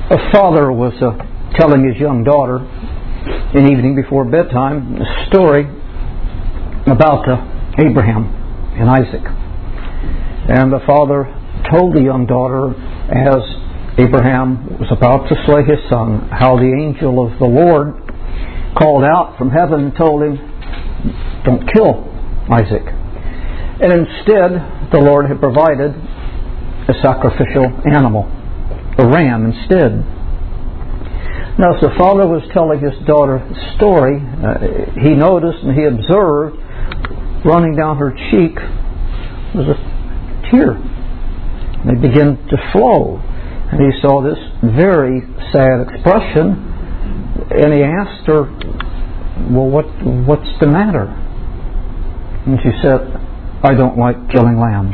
A father was telling his young daughter an evening before bedtime a story about Abraham and Isaac. And the father told the young daughter, as Abraham was about to slay his son, how the angel of the Lord called out from heaven and told him, "Don't kill Isaac." And instead, the Lord had provided a sacrificial animal, a ram instead. Now, as the father was telling his daughter the story, he noticed and he observed running down her cheek was a tear. They began to flow. And he saw this very sad expression, and he asked her, "Well, what's the matter?" And she said, "I don't like killing lambs."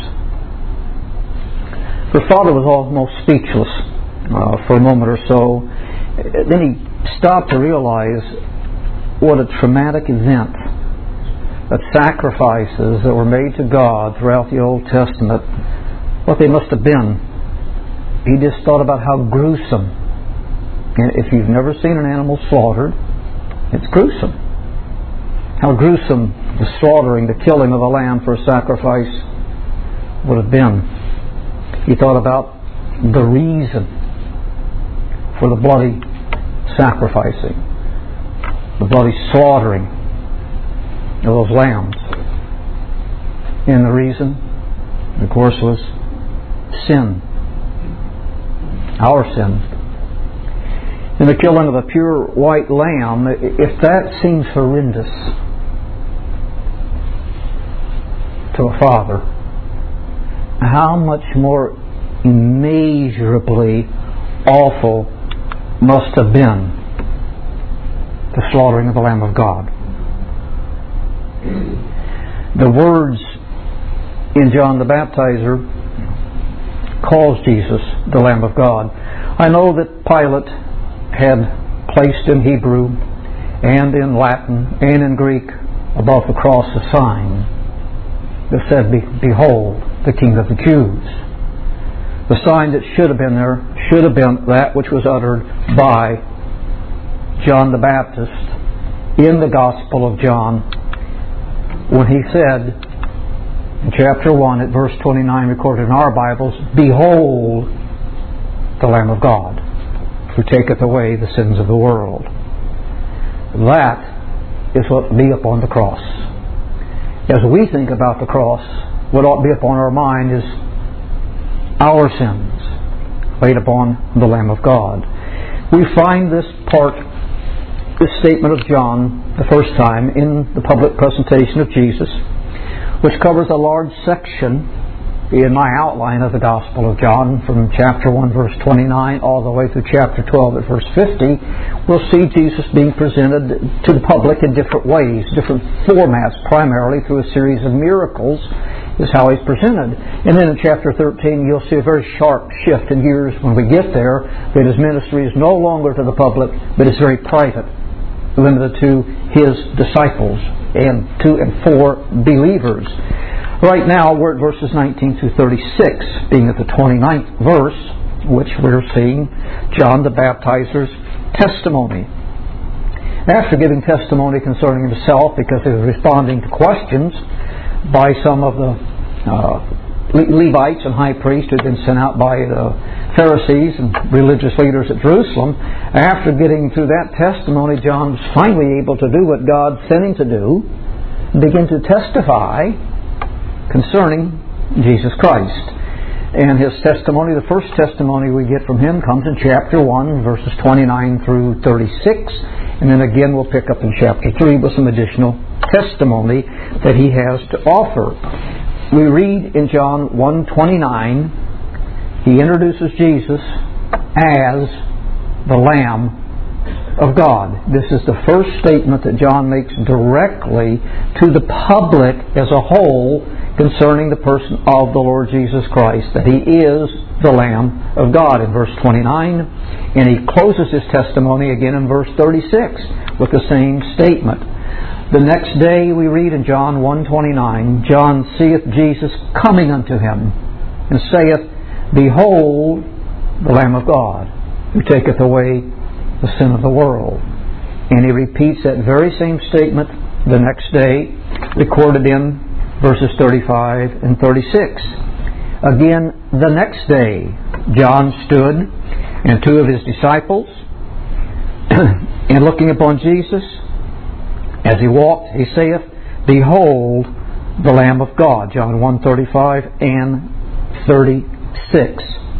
Her father was almost speechless for a moment or so. Then he stopped to realize what a traumatic event that sacrifices that were made to God throughout the Old Testament, what they must have been. He just thought about how gruesome. And if you've never seen an animal slaughtered, it's gruesome. How gruesome the slaughtering, the killing of a lamb for a sacrifice would have been. He thought about the reason for the bloody sacrificing, the bloody slaughtering of those lambs. And the reason, of course, was sin. Our sin. In the killing of a pure white lamb, if that seems horrendous to a father, how much more immeasurably awful must have been the slaughtering of the Lamb of God. The words in John the Baptizer calls Jesus the Lamb of God. I know that Pilate had placed in Hebrew and in Latin and in Greek above the cross a sign that said, "Behold, the King of the Jews." The sign that should have been there should have been that which was uttered by John the Baptist in the Gospel of John when he said in chapter 1 at verse 29 recorded in our Bibles, "Behold the Lamb of God who taketh away the sins of the world." That is what will be upon the cross. As we think about the cross, what ought to be upon our mind is our sins laid upon the Lamb of God. We find this part, this statement of John, the first time in the public presentation of Jesus, which covers a large section in my outline of the Gospel of John from chapter 1 verse 29 all the way through chapter 12 at verse 50. We'll see Jesus being presented to the public in different ways, different formats, primarily through a series of miracles is how he's presented. And then in chapter 13 you'll see a very sharp shift in gears when we get there, that his ministry is no longer to the public, but is very private, limited to his disciples and to and for believers. Right now we're at verses 19 through 36, being at the 29th verse, which we're seeing John the Baptizer's testimony. After giving testimony concerning himself, because he was responding to questions by some of the Levites and high priests who had been sent out by the Pharisees and religious leaders at Jerusalem, after getting through that testimony, John was finally able to do what God sent him to do, begin to testify concerning Jesus Christ. And his testimony, the first testimony we get from him, comes in chapter 1, verses 29 through 36. And then again we'll pick up in chapter 3 with some additional testimony that he has to offer. We read in John 1:29, he introduces Jesus as the Lamb of God. This is the first statement that John makes directly to the public as a whole concerning the person of the Lord Jesus Christ, that he is the Lamb of God in verse 29, and he closes his testimony again in verse 36 with the same statement. The next day we read in John 1:29, John seeth Jesus coming unto him, and saith, Behold the Lamb of God. who taketh away the sin of the world. And he repeats that very same statement the next day, recorded in verses 35 and 36. Again, the next day, John stood, and two of his disciples, and looking upon Jesus, as he walked, he saith, Behold, the Lamb of God. John 1:35 and 36.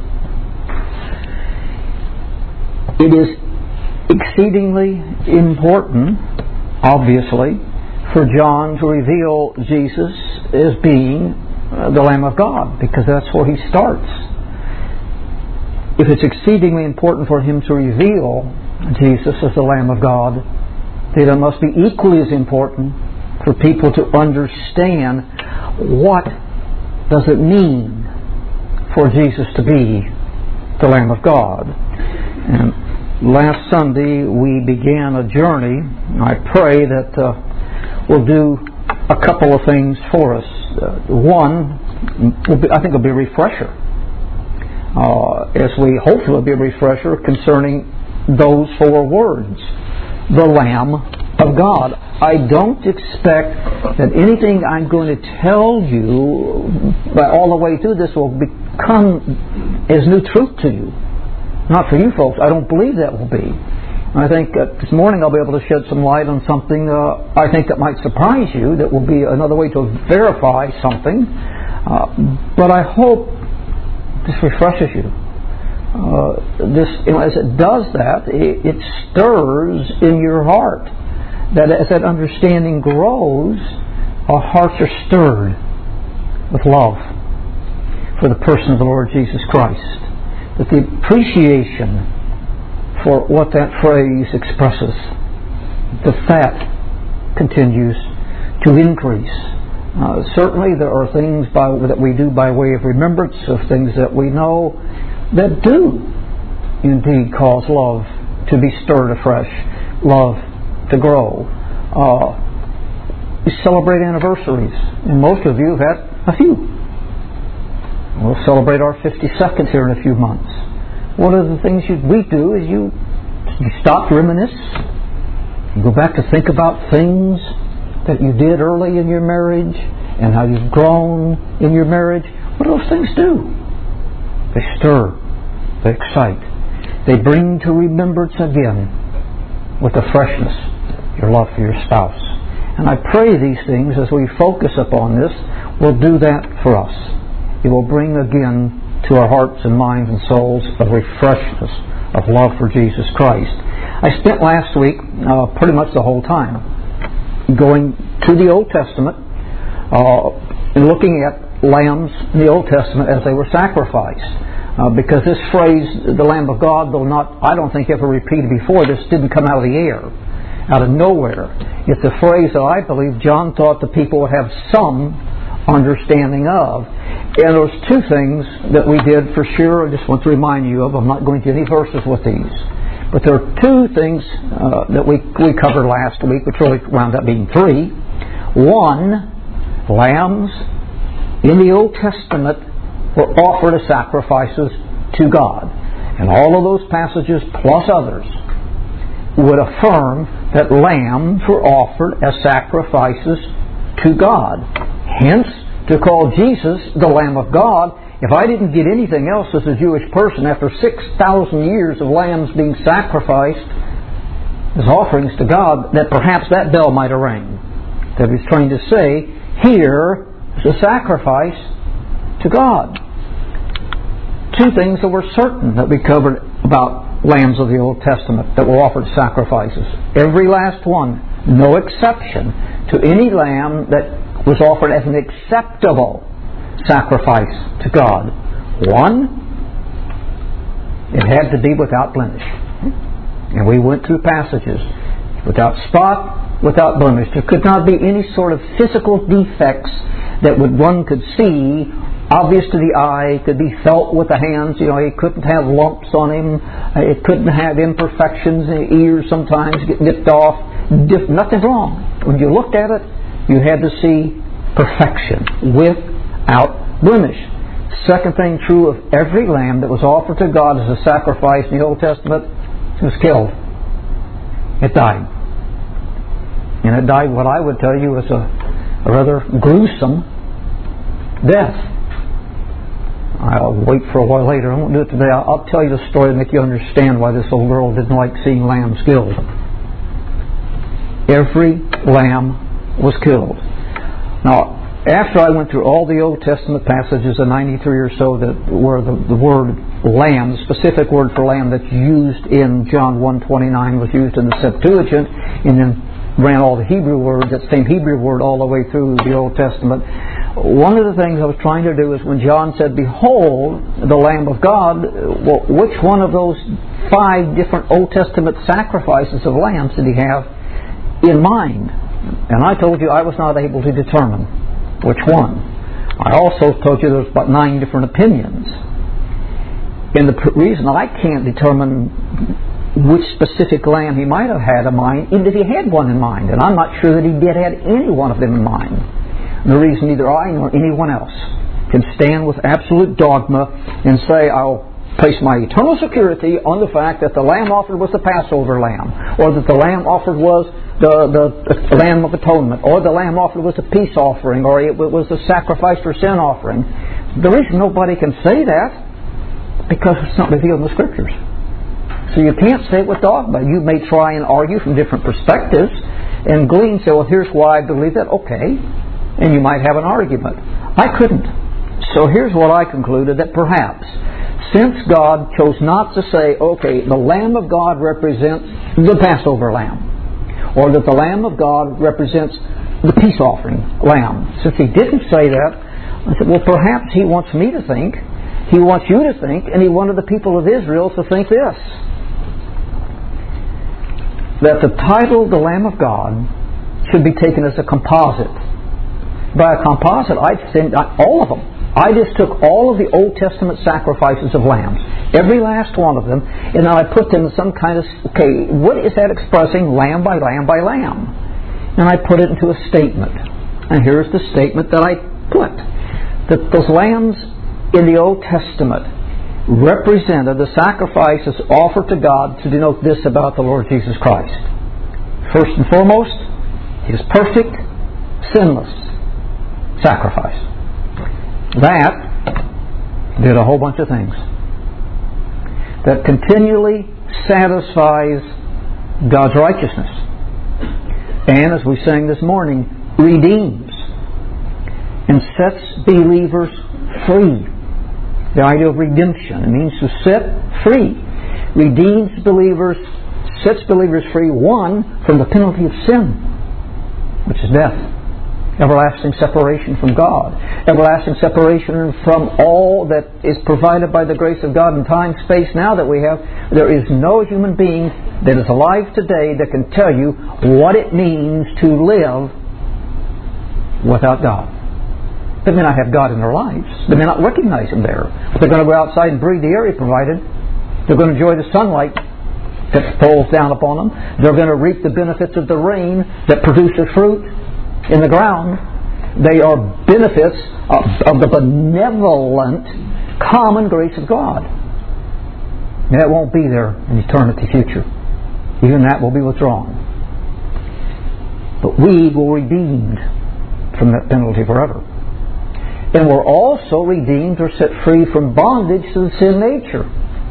It is exceedingly important, obviously, for John to reveal Jesus as being the Lamb of God, because that's where he starts. If it's exceedingly important for him to reveal Jesus as the Lamb of God, then it must be equally as important for people to understand what does it mean for Jesus to be the Lamb of God. And last Sunday we began a journey. I pray that we'll do a couple of things for us. One, I think it'll be a refresher. As we hopefully will be a refresher concerning those four words, the Lamb of God. I don't expect that anything I'm going to tell you all the way through this will become as new truth to you. Not for you folks. I don't believe that will be. I think this morning I'll be able to shed some light on something I think that might surprise you, that will be another way to verify something. But I hope this refreshes you. As it does that, it stirs in your heart. That as that understanding grows, our hearts are stirred with love for the person of the Lord Jesus Christ. That the appreciation for what that phrase expresses, that continues to increase. Certainly there are things that we do by way of remembrance of things that we know that do indeed cause love to be stirred afresh, love to grow. We celebrate anniversaries, and most of you have had a few. We'll celebrate our 52nd here in a few months. One of the things we do is you stop to reminisce. You go back to think about things that you did early in your marriage and how you've grown in your marriage. What do those things do? They stir. They excite. They bring to remembrance again with the freshness your love for your spouse. And I pray these things, as we focus upon this, will do that for us. It will bring again to our hearts and minds and souls a refreshness of love for Jesus Christ. I spent last week pretty much the whole time going to the Old Testament and looking at lambs in the Old Testament as they were sacrificed. Because this phrase, the Lamb of God, though not, I don't think, ever repeated before, this didn't come out of the air, out of nowhere. It's a phrase that I believe John thought the people would have some understanding of. And there was two things that we did for sure. I just want to remind you of. I'm not going to any verses with these. But there are two things that we covered last week, which really wound up being three. One, lambs in the Old Testament were offered as sacrifices to God. And all of those passages, plus others, would affirm that lambs were offered as sacrifices to God. Hence, to call Jesus the Lamb of God, if I didn't get anything else as a Jewish person, after 6,000 years of lambs being sacrificed as offerings to God, that perhaps that bell might have rang. That he's trying to say, here is a sacrifice to God. Two things that were certain that we covered about lambs of the Old Testament that were offered sacrifices. Every last one, no exception, to any lamb that was offered as an acceptable sacrifice to God. One, it had to be without blemish. And we went through passages. Without spot, without blemish. There could not be any sort of physical defects that one could see, obvious to the eye, could be felt with the hands. You know, he couldn't have lumps on him. It couldn't have imperfections. The ears sometimes get nipped off. Nothing wrong. When you looked at it, you had to see perfection without blemish. Second thing true of every lamb that was offered to God as a sacrifice in the Old Testament, it was killed. It died. And it died what I would tell you was a rather gruesome death. I'll wait for a while later. I won't do it today. I'll tell you the story to make you understand why this old girl didn't like seeing lambs killed. Every lamb was killed. Now, after I went through all the Old Testament passages, the 93 or so, that where the word lamb, the specific word for lamb that's used in John 1:29 was used in the Septuagint, and then ran all the Hebrew words, that same Hebrew word all the way through the Old Testament. One of the things I was trying to do is when John said, "Behold, the Lamb of God," well, which one of those 5 different Old Testament sacrifices of lambs did he have in mind? And I told you I was not able to determine which one. I also told you there's about 9 different opinions. And the reason I can't determine which specific lamb he might have had in mind, even if he had one in mind, and I'm not sure that he did have any one of them in mind. And the reason neither I nor anyone else can stand with absolute dogma and say, I'll place my eternal security on the fact that the lamb offered was the Passover lamb, or that the lamb offered was the Lamb of Atonement, or the lamb offered was a peace offering, or it was a sacrifice for sin offering. The reason nobody can say that, because it's not revealed in the Scriptures. So you can't say it with dogma. You may try and argue from different perspectives and glean, say, well, here's why I believe that. Okay. And you might have an argument. I couldn't. So here's what I concluded, that perhaps, since God chose not to say, okay, the Lamb of God represents the Passover lamb, or that the Lamb of God represents the peace offering lamb, since He didn't say that, I said, well, perhaps He wants me to think, He wants you to think, and He wanted the people of Israel to think this, that the title, the Lamb of God, should be taken as a composite. By a composite, I'd send all of them. I just took all of the Old Testament sacrifices of lambs, every last one of them, and then I put them in some kind of, okay, what is that expressing, lamb by lamb by lamb? And I put it into a statement. And here's the statement that I put. That those lambs in the Old Testament represented the sacrifices offered to God to denote this about the Lord Jesus Christ. First and foremost, His perfect, sinless sacrifice. That did a whole bunch of things. That continually satisfies God's righteousness. And, as we sang this morning, redeems and sets believers free. The idea of redemption, it means to set free. Redeems believers, sets believers free, one, from the penalty of sin, which is death. Everlasting separation from God. Everlasting separation from all that is provided by the grace of God in time, space now that we have. There is no human being that is alive today that can tell you what it means to live without God. They may not have God in their lives. They may not recognize Him there. But they're going to go outside and breathe the air He provided. They're going to enjoy the sunlight that falls down upon them. They're going to reap the benefits of the rain that produces fruit in the ground. They are benefits of the benevolent common grace of God. And that won't be there in eternity future. Even that will be withdrawn. But we will be redeemed from that penalty forever. And we're also redeemed or set free from bondage to the sin nature.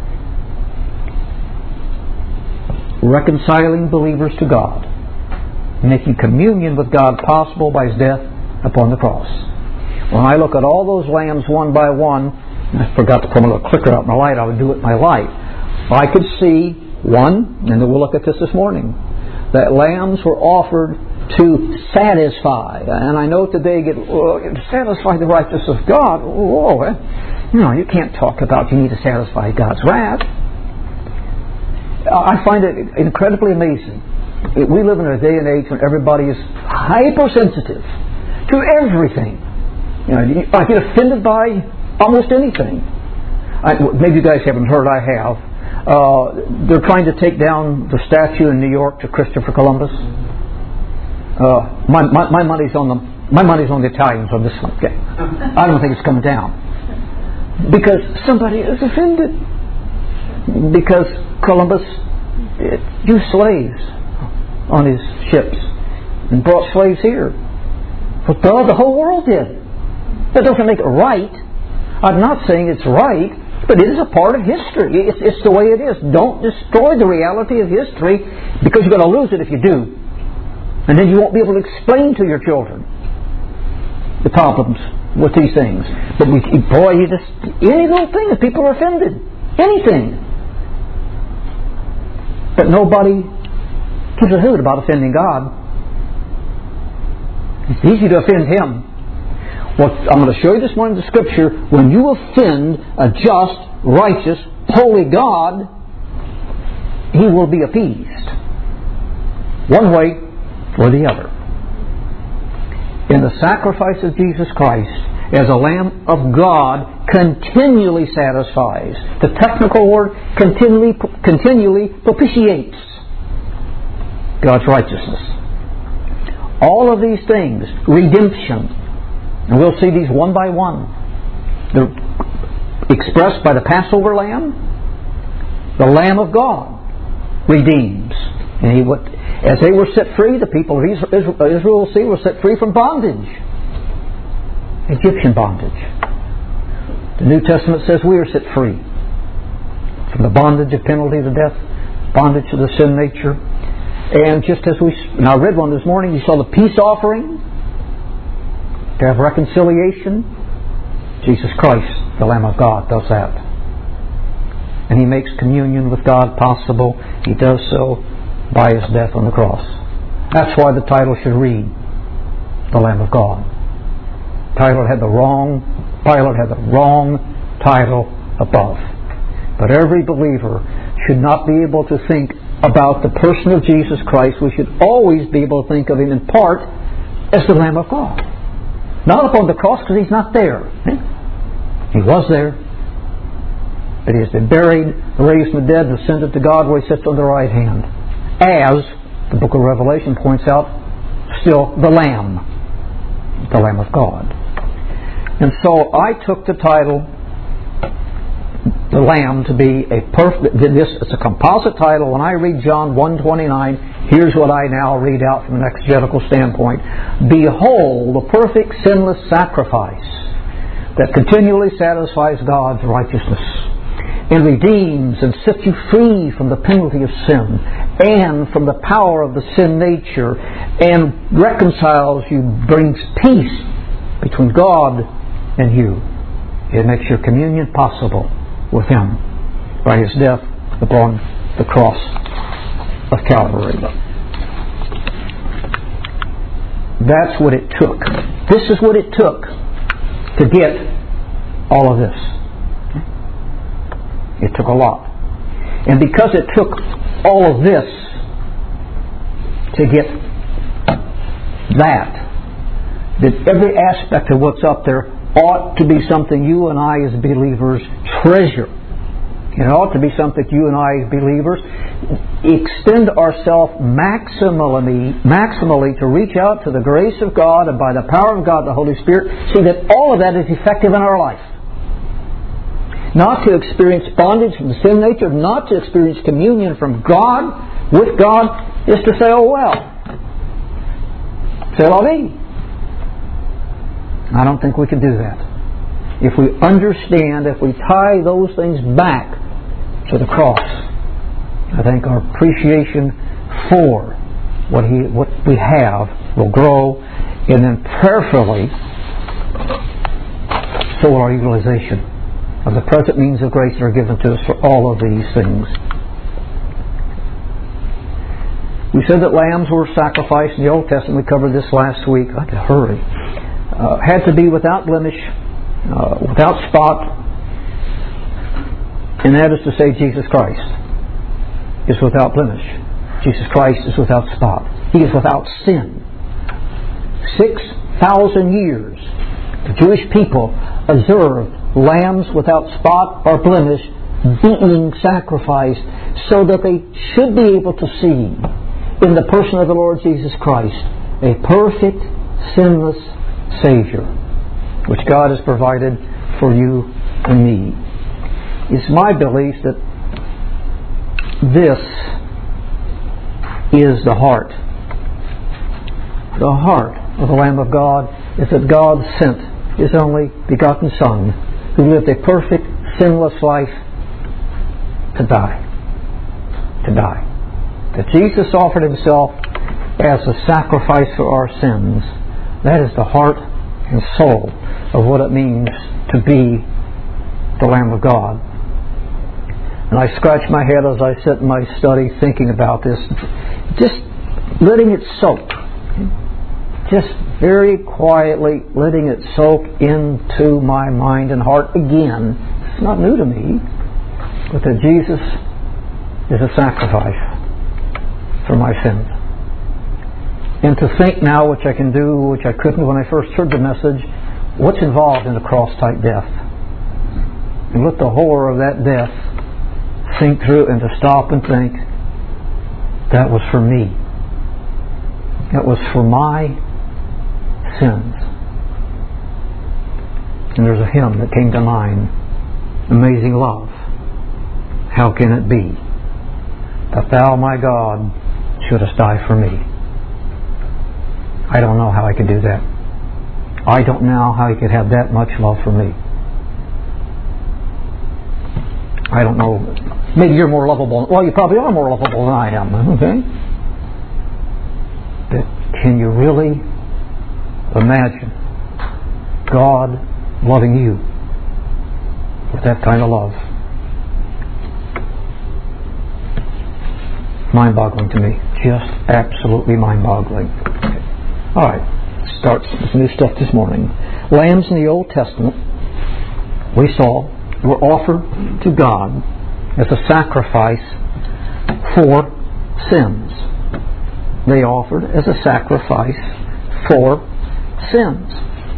Reconciling believers to God. Making communion with God possible by His death upon the cross. When I look at all those lambs one by one, and I forgot to put my little clicker out in my light, I would do it in my light. I could see one, and then we'll look at this morning, that lambs were offered to satisfy. And I know today, to satisfy the righteousness of God, you can't talk about you need to satisfy God's wrath. I find it incredibly amazing. We live in a day and age when everybody is hypersensitive to everything. I get offended by almost anything. Maybe you guys haven't heard, I have. They're trying to take down the statue in New York to Christopher Columbus. My money's on the Italians on this one. Okay. I don't think it's coming down. Because somebody is offended. Because Columbus used slaves on his ships and brought slaves here. But the whole world did. That doesn't make it right. I'm not saying it's right, but it is a part of history. It's the way it is. Don't destroy the reality of history, because you're going to lose it if you do. And then you won't be able to explain to your children the problems with these things. But any little thing that people are offended. Anything. But nobody gives a hoot about offending God. It's easy to offend Him. Well, I'm going to show you this morning in the Scripture. When you offend a just, righteous, holy God, He will be appeased. One way or the other. In the sacrifice of Jesus Christ as a Lamb of God continually satisfies. The technical word continually propitiates God's righteousness. All of these things, redemption, and we'll see these one by one. They're expressed by the Passover Lamb. The Lamb of God redeems. And as they were set free, the people of Israel, were set free from bondage. Egyptian bondage. The New Testament says we are set free from the bondage of penalty to death, bondage to the sin nature. And just as I read one this morning, you saw the peace offering. To have reconciliation, Jesus Christ, the Lamb of God, does that. And He makes communion with God possible. He does so by His death on the cross. That's why the title should read, The Lamb of God. Pilate had the wrong title above. But every believer should not be able to think about the person of Jesus Christ. We should always be able to think of Him in part as the Lamb of God. Not upon the cross, because He's not there. He was there. But He has been buried, raised from the dead, and ascended to God where He sits on the right hand. As the book of Revelation points out, still the Lamb of God. And so I took the title, the Lamb, to be it's a composite title. When I read John 1:29, here's what I now read out from an exegetical standpoint. Behold, the perfect sinless sacrifice that continually satisfies God's righteousness and redeems and sets you free from the penalty of sin and from the power of the sin nature and reconciles you, brings peace between God and you. It makes your communion possible with Him by His death upon the cross of Calvary. That's what it took. This is what it took to get all of this. It took a lot. And because it took all of this to get that every aspect of what's up there ought to be something you and I as believers treasure. It ought to be something you and I as believers extend ourselves maximally to reach out to the grace of God and by the power of God, the Holy Spirit, see that all of that is effective in our life. Not to experience bondage from the sin nature, not to experience communion from God, with God, is to say, oh well, c'est la vie. I don't think we can do that. If we understand, if we tie those things back to the cross, I think our appreciation for what we have will grow, and then prayerfully, so will our utilization of the present means of grace that are given to us for all of these things. We said that lambs were sacrificed in the Old Testament. We covered this last week. I had to hurry. Had to be without blemish, without spot, and that is to say Jesus Christ is without blemish. Jesus Christ is without spot. He is without sin. 6,000 years the Jewish people observed lambs without spot or blemish being sacrificed so that they should be able to see in the person of the Lord Jesus Christ a perfect, sinless Savior, which God has provided for you and me. It's my belief that this is the heart. The heart of the Lamb of God is that God sent His only begotten Son, who lived a perfect, sinless life, to die. To die. That Jesus offered Himself as a sacrifice for our sins. That is the heart and soul of what it means to be the Lamb of God. And I scratch my head as I sit in my study thinking about this, just letting it soak. Just very quietly letting it soak into my mind and heart again. It's not new to me, but that Jesus is a sacrifice for my sins. And to think now, which I can do, which I couldn't when I first heard the message, what's involved in a cross-type death. And let the horror of that death sink through, and to stop and think, that was for me. That was for my sins. And there's a hymn that came to mind, Amazing Love. How can it be that Thou, my God, shouldest die for me? I don't know how I could do that. I don't know how He could have that much love for me. I don't know. Maybe you're more lovable. Well, you probably are more lovable than I am. Okay? But can you really imagine God loving you with that kind of love? Mind-boggling to me. Just absolutely mind-boggling. Okay. All right. Start some new stuff this morning. Lambs in the Old Testament, we saw, were offered to God as a sacrifice for sins. They offered as a sacrifice for sins.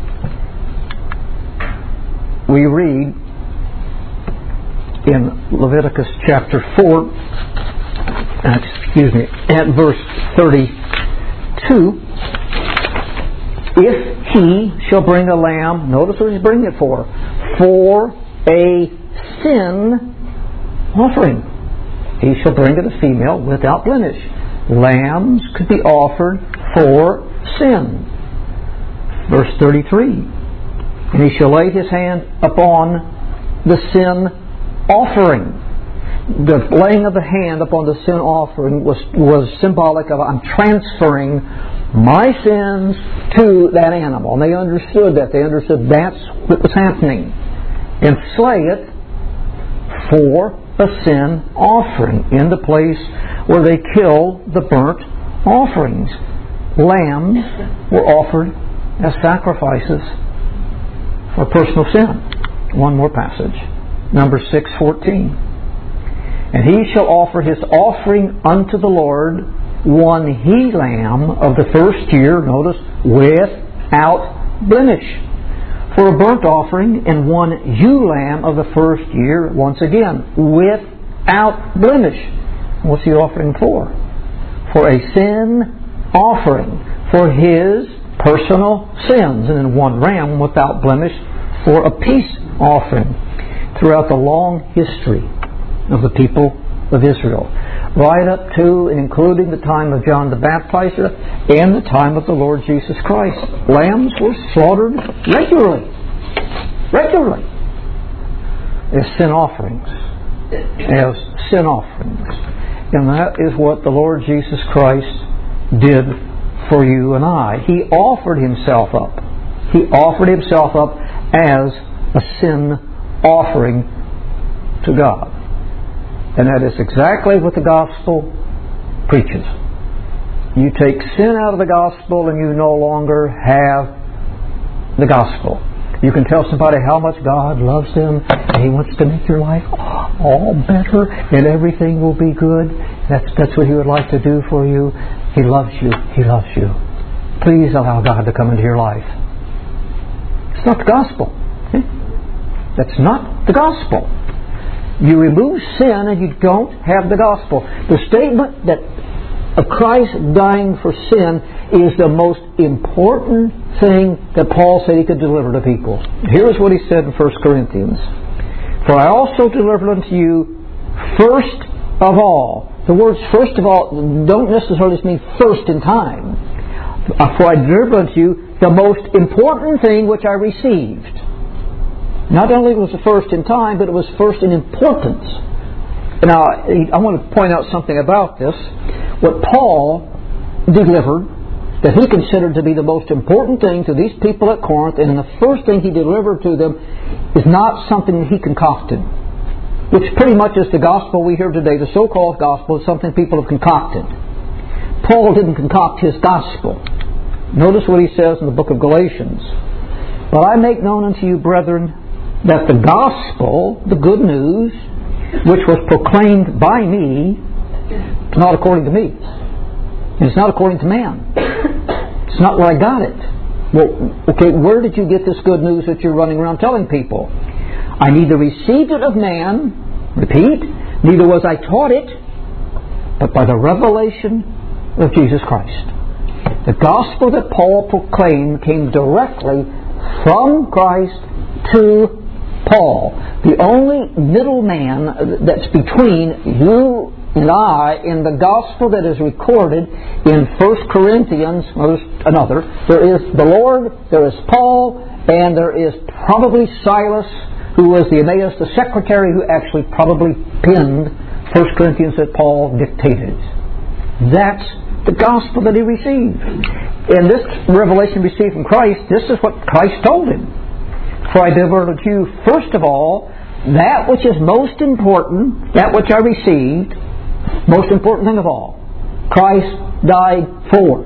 We read in Leviticus chapter 4, at verse 32, if he shall bring a lamb, notice what he's bringing it for a sin offering. He shall bring it a female without blemish. Lambs could be offered for sin. Verse 33, and he shall lay his hand upon the sin offering. The laying of the hand upon the sin offering was symbolic of, I'm transferring my sins to that animal. And they understood that. They understood that's what was happening. And slay it for a sin offering in the place where they kill the burnt offerings. Lambs were offered as sacrifices for personal sin. One more passage. Numbers 6:14. And he shall offer his offering unto the Lord one he lamb of the first year, notice, without blemish, for a burnt offering, and one ewe lamb of the first year, once again, without blemish. What's he offering for? For a sin offering, for his personal sins, and then one ram without blemish for a peace offering. Throughout the long history of the people of Israel, right up to and including the time of John the Baptizer and the time of the Lord Jesus Christ, lambs were slaughtered regularly as sin offerings. And that is what the Lord Jesus Christ did for you and I. He offered Himself up. He offered Himself up as a sin offering to God. And that is exactly what the gospel preaches. You take sin out of the gospel and you no longer have the gospel. You can tell somebody how much God loves them and He wants to make your life all better and everything will be good. That's what He would like to do for you. He loves you. He loves you. Please allow God to come into your life. It's not the gospel. That's not the gospel. You remove sin and you don't have the gospel. The statement that of Christ dying for sin is the most important thing that Paul said he could deliver to people. Here's what he said in 1 Corinthians. For I also delivered unto you first of all. The words first of all don't necessarily mean first in time. For I delivered unto you the most important thing which I received. Not only was it first in time, but it was first in importance. Now, I want to point out something about this. What Paul delivered, that he considered to be the most important thing to these people at Corinth, and the first thing he delivered to them is not something he concocted, which pretty much is the gospel we hear today. The so-called gospel is something people have concocted. Paul didn't concoct his gospel. Notice what he says in the book of Galatians. But I make known unto you, brethren, that the gospel, the good news, which was proclaimed by me, is not according to me. It's not according to man. It's not where I got it. Well, okay, where did you get this good news that you're running around telling people? I neither received it of man, repeat, neither was I taught it, but by the revelation of Jesus Christ. The gospel that Paul proclaimed came directly from Christ to Paul. The only middleman that's between you and I in the gospel that is recorded in 1 Corinthians, another, there is the Lord, there is Paul, and there is probably Silas, who was the Emmaus, the secretary who actually probably penned 1 Corinthians that Paul dictated. That's the gospel that he received. And this revelation received from Christ, this is what Christ told him. For I delivered unto you first of all that which is most important, that which I received, most important thing of all. Christ died for.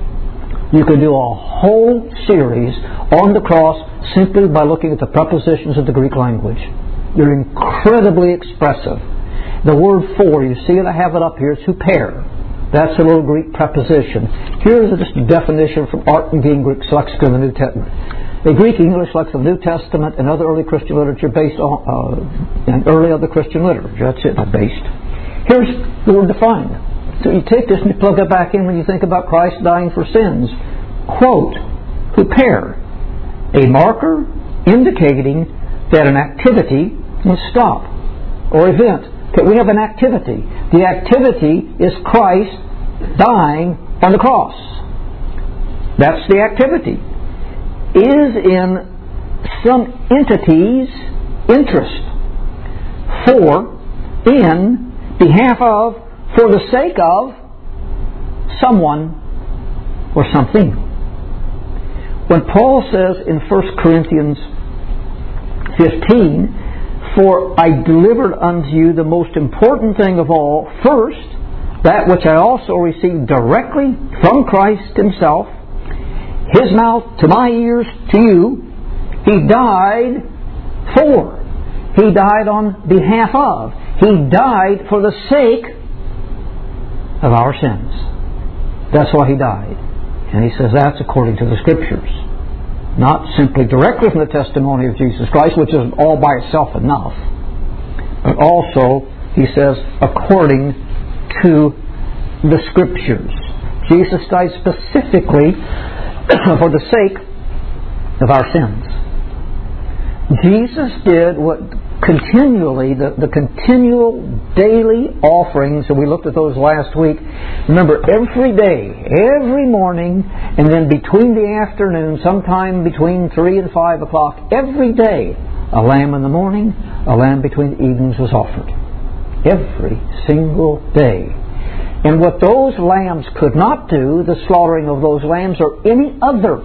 You could do a whole series on the cross simply by looking at the prepositions of the Greek language. They're incredibly expressive. The word for, you see it, I have it up here, it's huper. That's a little Greek preposition. Here's just a definition from Art and Gingrich's lexicon of the New Testament. The Greek English lexicon of the New Testament and other early Christian literature based on and early other Christian literature. That's it, not based. Here's the word defined. So you take this and you plug it back in when you think about Christ dying for sins. Quote, huper, a marker indicating that an activity will stop or event. Okay, we have an activity. The activity is Christ dying on the cross. That's the activity. Is in some entity's interest. For, in, behalf of, for the sake of someone or something. When Paul says in 1 Corinthians 15, for I delivered unto you the most important thing of all, first, that which I also received directly from Christ himself, his mouth to my ears to you, he died for. He died on behalf of. He died for the sake of our sins. That's why he died. And he says that's according to the Scriptures. Not simply directly from the testimony of Jesus Christ, which is all by itself enough, but also, he says, according to the Scriptures. Jesus died specifically for the sake of our sins. Jesus did what continually, the continual daily offerings, and we looked at those last week. Remember, every day, every morning, and then between the afternoon, sometime between 3 and 5 o'clock, every day, a lamb in the morning, a lamb between the evenings was offered. Every single day. And what those lambs could not do, the slaughtering of those lambs or any other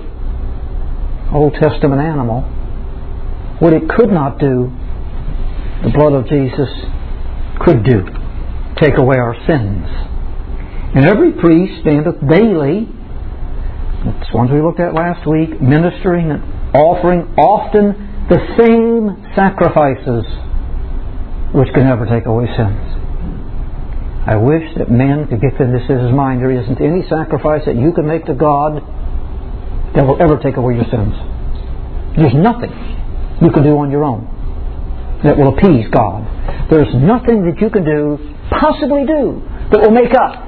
Old Testament animal, what it could not do, the blood of Jesus could do. Take away our sins. And every priest standeth daily, that's the ones we looked at last week, ministering and offering often the same sacrifices which can never take away sins. I wish that men could get this in his mind. There isn't any sacrifice that you can make to God that will ever take away your sins. There's nothing you can do on your own that will appease God. There's nothing that you can do, possibly do, that will make up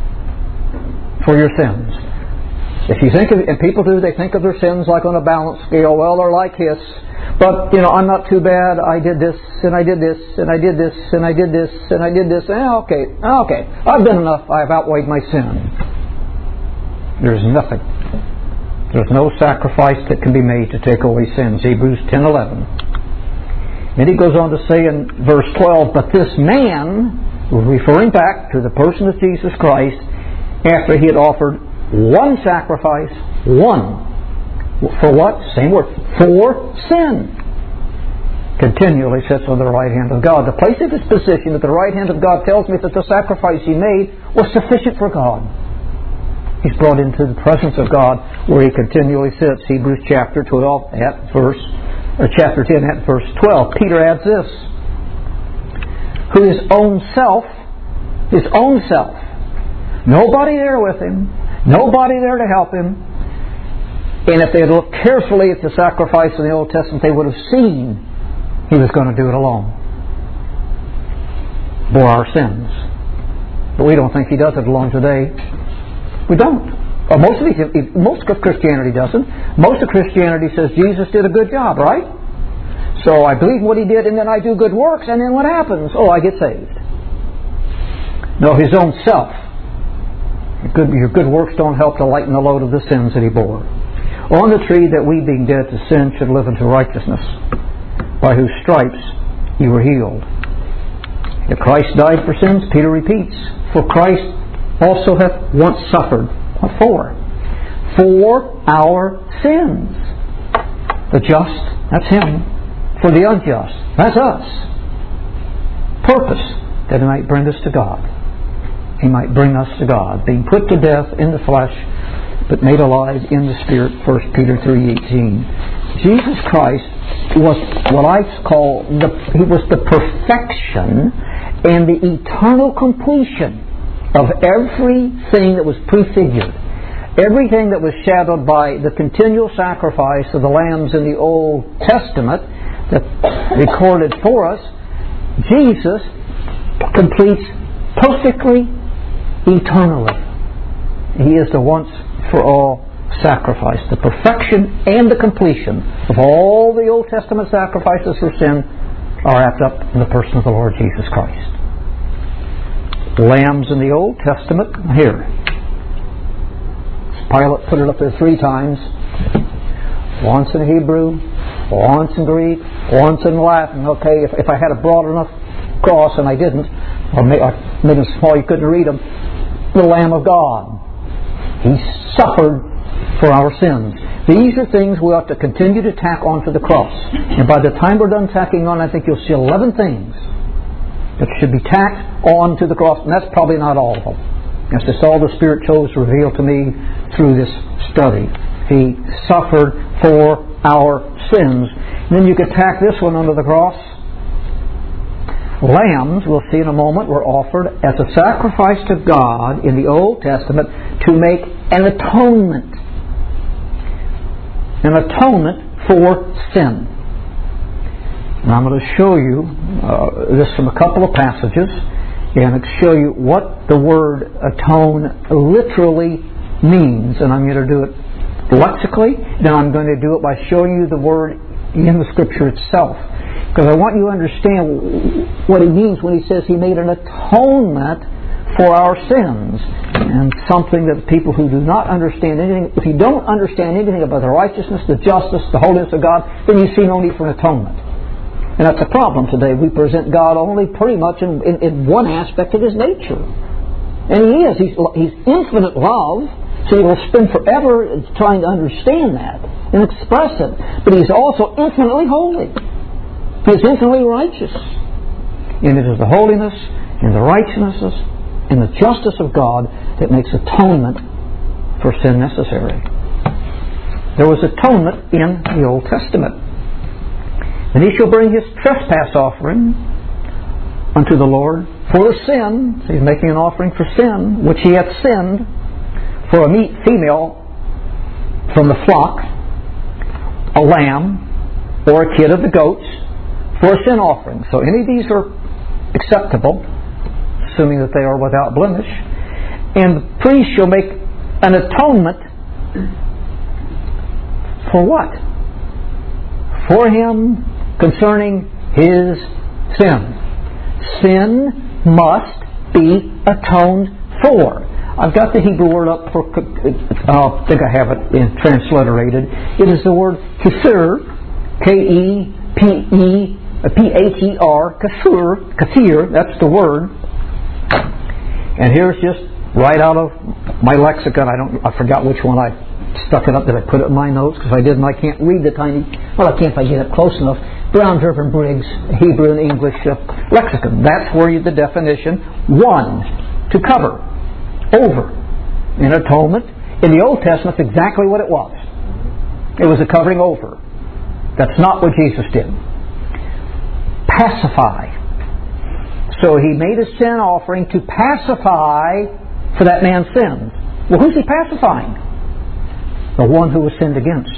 for your sins. If you think of, and people do, they think of their sins like on a balance scale. Well, they're like this. But, I'm not too bad. I did this, and I did this, and I did this, and I did this, and I did this. Okay. I've done enough. I've outweighed my sin. There's nothing. There's no sacrifice that can be made to take away sins. Hebrews 10:11. And he goes on to say in verse 12, but this man, referring back to the person of Jesus Christ, after he had offered one sacrifice, one. For what? Same word. For sin. Continually sits on the right hand of God. The place of his position at the right hand of God tells me that the sacrifice he made was sufficient for God. He's brought into the presence of God where he continually sits. Hebrews chapter 12 chapter 10 at verse 12. Peter adds this. Who his own self, nobody there with him, nobody there to help him. And if they had looked carefully at the sacrifice in the Old Testament, they would have seen he was going to do it alone. Bore our sins. But we don't think he does it alone today. We don't. Most of Christianity doesn't. Most of Christianity says Jesus did a good job, right? So I believe what he did, and then I do good works, and then what happens? Oh, I get saved. No, his own self. Your good works don't help to lighten the load of the sins that he bore. On the tree that we, being dead to sin, should live unto righteousness, by whose stripes you were healed. If Christ died for sins, Peter repeats, for Christ also hath once suffered. What for? For our sins. The just, that's him. For the unjust, that's us. Purpose, that he might bring us to God. He might bring us to God, being put to death in the flesh, but made alive in the Spirit, 1 Peter 3:18. Jesus Christ was what I call, he was the perfection and the eternal completion of everything that was prefigured. Everything that was shadowed by the continual sacrifice of the lambs in the Old Testament that recorded for us, Jesus completes perfectly, eternally. He is the once for all sacrifice. The perfection and the completion of all the Old Testament sacrifices for sin are wrapped up in the person of the Lord Jesus Christ. Lambs in the Old Testament, here. Pilate put it up there 3 times. Once in Hebrew, once in Greek, once in Latin. Okay, if I had a broad enough cross and I didn't, or made them small you couldn't read them, the Lamb of God. He suffered for our sins. These are things we ought to continue to tack onto the cross. And by the time we're done tacking on, I think you'll see 11 things that should be tacked on to the cross. And that's probably not all of them. That's just all the Spirit chose to reveal to me through this study. He suffered for our sins. And then you could tack this one onto the cross. Lambs, we'll see in a moment, were offered as a sacrifice to God in the Old Testament to make an atonement. An atonement for sin. And I'm going to show you this from a couple of passages and show you what the word atone literally means. And I'm going to do it lexically, then I'm going to do it by showing you the word in the Scripture itself. Because I want you to understand what he means when he says he made an atonement for our sins. And something that people who do not understand anything, if you don't understand anything about the righteousness, the justice, the holiness of God, then you see no need for an atonement. And that's a problem today. We present God only pretty much in one aspect of his nature. And he is. He's infinite love, so you will spend forever trying to understand that and express it. But he's also infinitely holy. He is infinitely righteous. And it is the holiness and the righteousness and the justice of God that makes atonement for sin necessary. There was atonement in the Old Testament. And he shall bring his trespass offering unto the Lord for sin. So he's making an offering for sin, which he hath sinned, for a meat female from the flock, a lamb, or a kid of the goats, for a sin offering. So any of these are acceptable, assuming that they are without blemish. And the priest shall make an atonement for what? for him concerning his sin. Sin must be atoned for. I've got the Hebrew word up for, I think I have it transliterated. It is the word kafir, K-E-P-E-P-H-E-R, kafir, that's the word. And here's just right out of my lexicon. I forgot which one I stuck it up. Did I put it in my notes? Because I didn't. I can't read the tiny. Well, I can't if I get it close enough. Brown, Driven, Briggs, Hebrew and English lexicon. That's where the definition. One, to cover, over, in atonement. In the Old Testament, that's exactly what it was. It was a covering over. That's not what Jesus did. Pacify. So he made a sin offering to pacify for that man's sins. Well, who's he pacifying? The one who was sinned against.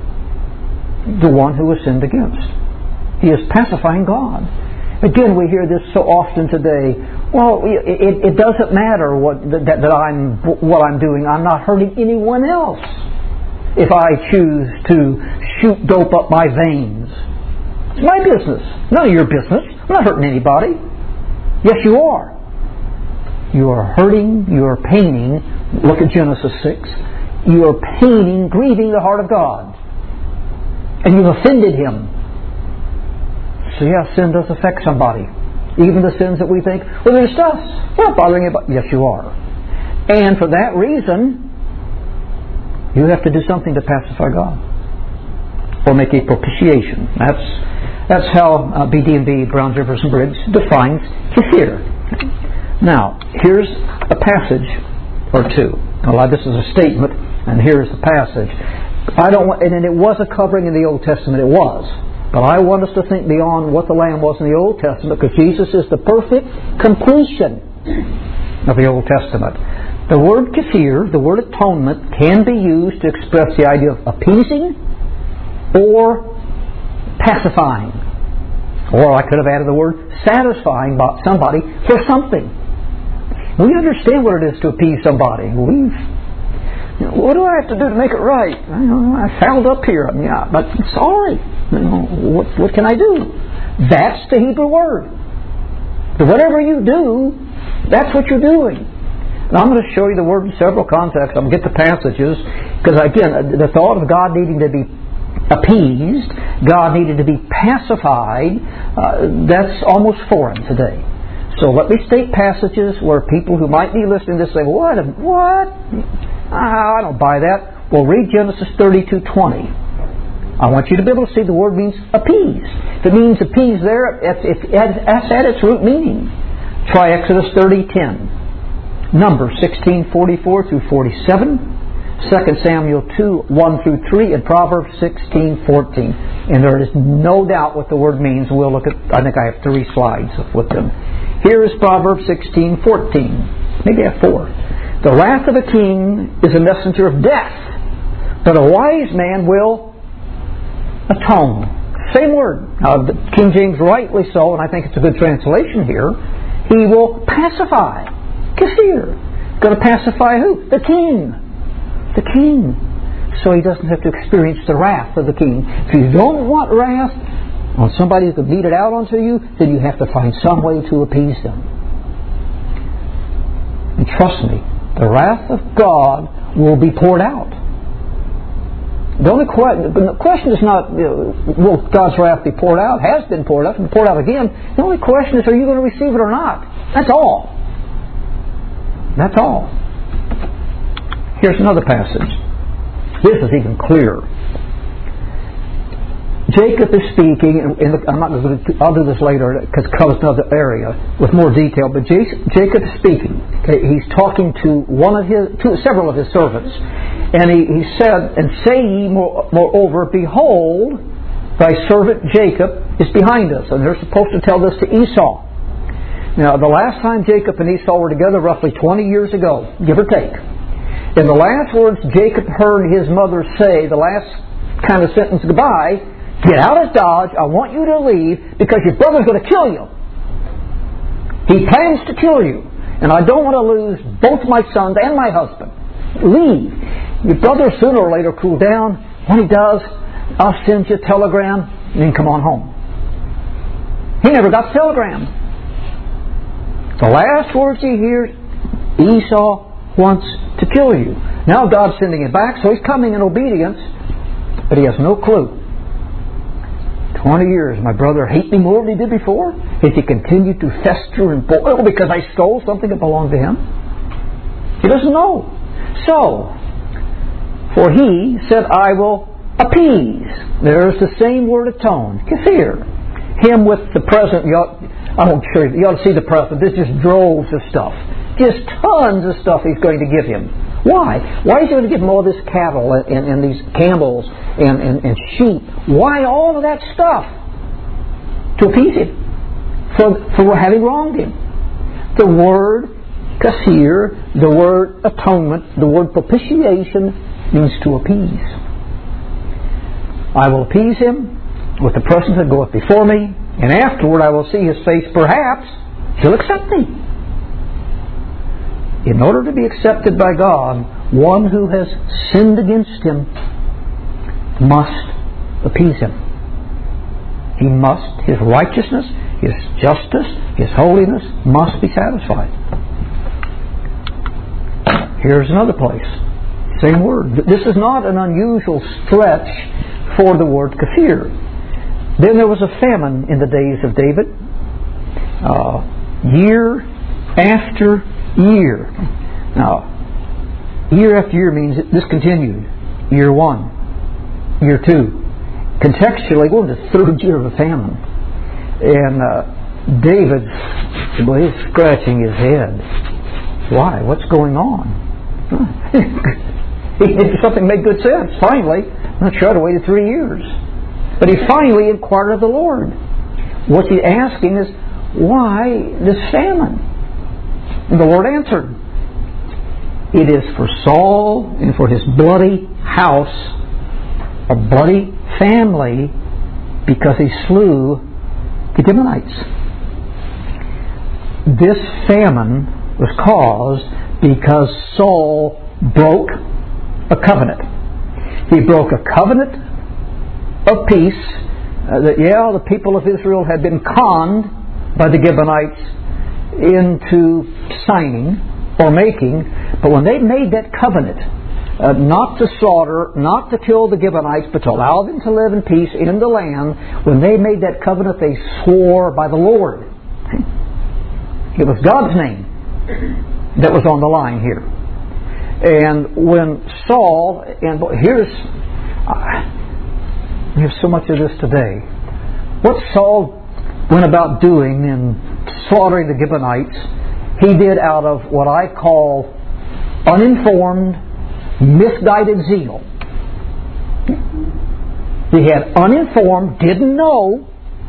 The one who was sinned against. He is pacifying God. Again, we hear this so often today. Well, it doesn't matter what I'm doing. I'm not hurting anyone else if I choose to shoot dope up my veins. It's my business. None of your business. I'm not hurting anybody. Yes, you are. You are hurting, you are paining. Look at Genesis 6. You are paining, grieving the heart of God. And you've offended Him. So yeah, sin does affect somebody. Even the sins that we think, well, they're just us. We're not bothering anybody. Yes, you are. And for that reason, you have to do something to pacify God. Or make a propitiation. That's how BD&B, Brown, Rivers, and Briggs defines kafir. Now, here's a passage or two. Now, this is a statement, and here's the passage. And it was a covering in the Old Testament. It was. But I want us to think beyond what the lamb was in the Old Testament, because Jesus is the perfect completion of the Old Testament. The word kafir, the word atonement, can be used to express the idea of appeasing or pacifying. Or I could have added the word satisfying somebody for something. We understand what it is to appease somebody. What do I have to do to make it right? I fouled up here. But I'm sorry. What can I do? That's the Hebrew word. So whatever you do, that's what you're doing. And I'm going to show you the word in several contexts. I'm going to get the passages. Because again, the thought of God needing to be appeased, God needed to be pacified, that's almost foreign today. So let me state passages where people who might be listening to this say, what? I don't buy that. Well, read Genesis 32:20. I want you to be able to see the word means appease. If it means appease there, that's at its root meaning. Try Exodus 30:10. Numbers 16:44 through 47. 2 Samuel 2:1-3, and Proverbs 16:14. And there is no doubt what the word means. We'll look at, I think I have 3 slides with them. Here is Proverbs 16:14. Maybe I have 4. The wrath of a king is a messenger of death, but a wise man will atone. Same word. King James rightly so, and I think it's a good translation here. He will pacify. Kafir. Going to pacify who? The king. The king. So he doesn't have to experience the wrath of the king. If you don't want wrath on somebody who could beat it out onto you, then you have to find some way to appease them. And trust me, the wrath of God will be poured out. The question is not, will God's wrath be poured out? It has been poured out and poured out again. The only question is, are you going to receive it or not? That's all. That's all. Here's another passage. This is even clearer. Jacob is speaking, and I'll do this later because it covers another area with more detail. But Jacob is speaking. Okay, he's talking to several of his servants, and he said, "And say ye moreover, behold, thy servant Jacob is behind us." And they're supposed to tell this to Esau. Now, the last time Jacob and Esau were together, roughly 20 years ago, give or take. In the last words Jacob heard his mother say, the last kind of sentence, goodbye, get out of Dodge, I want you to leave because your brother's going to kill you. He plans to kill you. And I don't want to lose both my sons and my husband. Leave. Your brother sooner or later cool down. When he does, I'll send you a telegram. and then come on home. He never got telegrammed. The last words he hears, Esau wants to kill you. Now God's sending him back, so he's coming in obedience, but he has no clue. 20 years, my brother hate me more than he did before? Has he continued to fester and boil because I stole something that belonged to him? He doesn't know. So, for he said, I will appease. There's the same word atone. Kathir. Him with the present. You ought to see the present. This just droves of stuff. Just tons of stuff he's going to give him. Why? Why is he going to give him all this cattle and these camels and sheep? Why all of that stuff? To appease him. For having wronged him. The word kasir, the word atonement, the word propitiation means to appease. I will appease him with the presence that goeth before me, and afterward I will see his face. Perhaps he'll accept me. In order to be accepted by God, one who has sinned against Him must appease Him. He must, His righteousness, His justice, His holiness must be satisfied. Here's another place. Same word. This is not an unusual stretch for the word kafir. Then there was a famine in the days of David. Year after year. Now, year after year means this continued. Year 1, year 2. Contextually, we're in the third year of a famine. And David, well, he's scratching his head. Why? What's going on? Something made good sense. Finally, I'm not sure I'd have waited 3 years. But he finally inquired of the Lord. What he's asking is, why this famine? And the Lord answered, it is for Saul and for his bloody house, a bloody family, because he slew the Gibeonites. This famine was caused because Saul broke a covenant. He broke a covenant of peace that, the people of Israel had been conned by the Gibeonites into signing or making, but when they made that covenant not to slaughter, not to kill the Gibeonites, but to allow them to live in peace in the land, when they made that covenant they swore by the Lord. It was God's name that was on the line here. And when Saul, and we have so much of this today. What Saul went about doing in slaughtering the Gibeonites, he did out of what I call uninformed, misguided zeal. He had uninformed, didn't know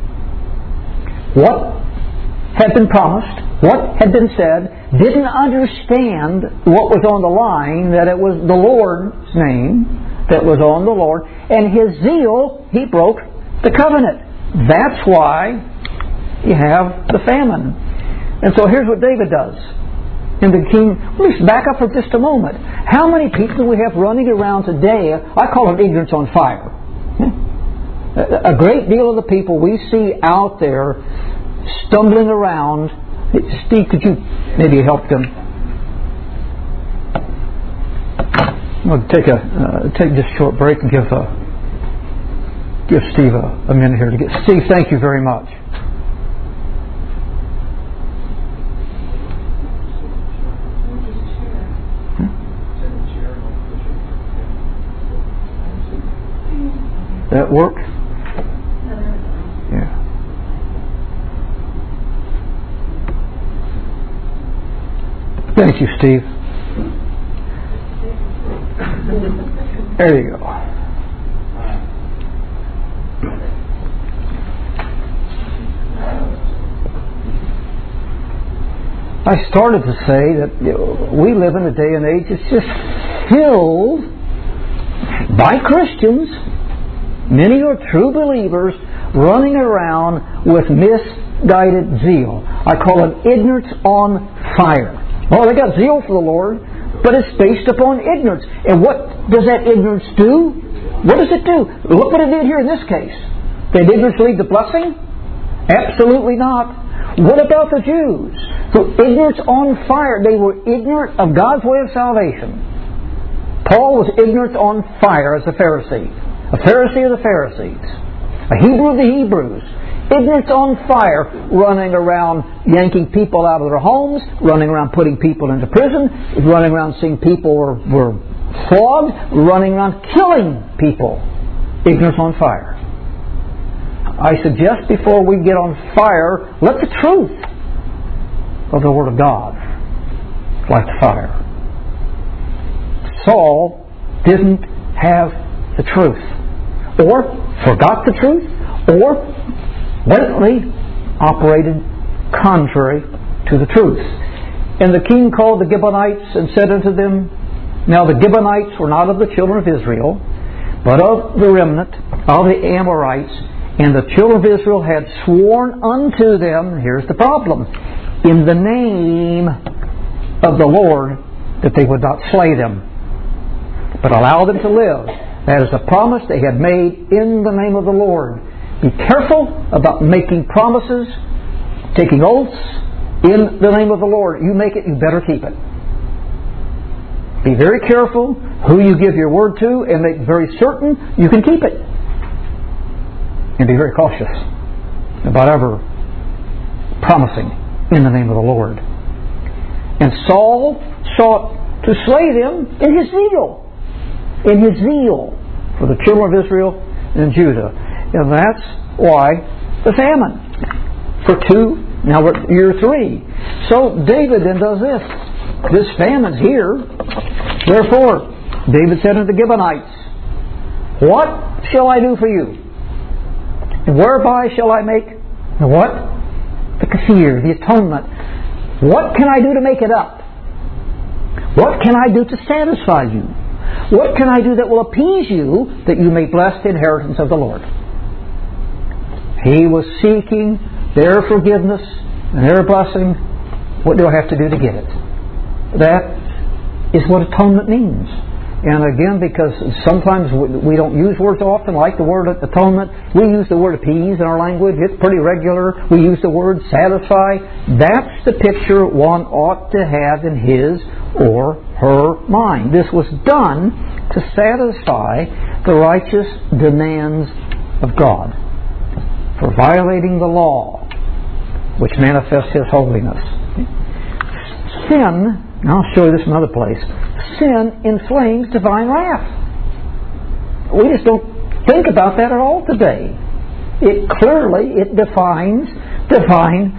what had been promised, what had been said, didn't understand what was on the line, that it was the Lord's name that was on the Lord, and his zeal, he broke the covenant. That's why you have the famine. And so here's what David does. And the king, let's back up for just a moment. How many people do we have running around today? I call them ignorance on fire. A great deal of the people we see out there stumbling around. Steve, could you maybe help them? I'll take just a short break and give Steve a minute here to get. Steve, thank you very much. That work? Yeah. Thank you, Steve. There you go. I started to say that we live in a day and age that's just filled by Christians. Many are true believers running around with misguided zeal. I call it ignorance on fire. Well, they got zeal for the Lord, but it's based upon ignorance. And what does that ignorance do? What does it do? Look what it did here in this case. Did ignorance lead to blessing? Absolutely not. What about the Jews? So ignorance on fire. They were ignorant of God's way of salvation. Paul was ignorant on fire as a Pharisee. A Pharisee of the Pharisees. A Hebrew of the Hebrews. Ignorance on fire, running around yanking people out of their homes, running around putting people into prison, running around seeing people were flogged, running around killing people. Ignorance on fire. I suggest before we get on fire, let the truth of the Word of God light the fire. Saul didn't have the truth, or forgot the truth, or blatantly operated contrary to the truth. And the king called the Gibeonites and said unto them, now the Gibeonites were not of the children of Israel, but of the remnant of the Amorites, and the children of Israel had sworn unto them, here's the problem, in the name of the Lord, that they would not slay them, but allow them to live. That is a promise they had made in the name of the Lord. Be careful about making promises, taking oaths in the name of the Lord. You make it, you better keep it. Be very careful who you give your word to, and make very certain you can keep it. And be very cautious about ever promising in the name of the Lord. And Saul sought to slay them in his zeal. In his zeal for the children of Israel and Judah. And that's why the famine. Now we're at year 3. So David then does this. This famine's here. Therefore, David said unto the Gibeonites, what shall I do for you? And whereby shall I make the what? The kafir, the atonement. What can I do to make it up? What can I do to satisfy you? What can I do that will appease you, that you may bless the inheritance of the Lord? He was seeking their forgiveness and their blessing. What do I have to do to get it? That is what atonement means. And again, because sometimes we don't use words often like the word atonement, we use the word appease in our language. It's pretty regular. We use the word satisfy. That's the picture one ought to have in his or her mind. This was done to satisfy the righteous demands of God for violating the law, which manifests His holiness. Sin, and I'll show you this in another place, sin inflames divine wrath. We just don't think about that at all today. It clearly defines divine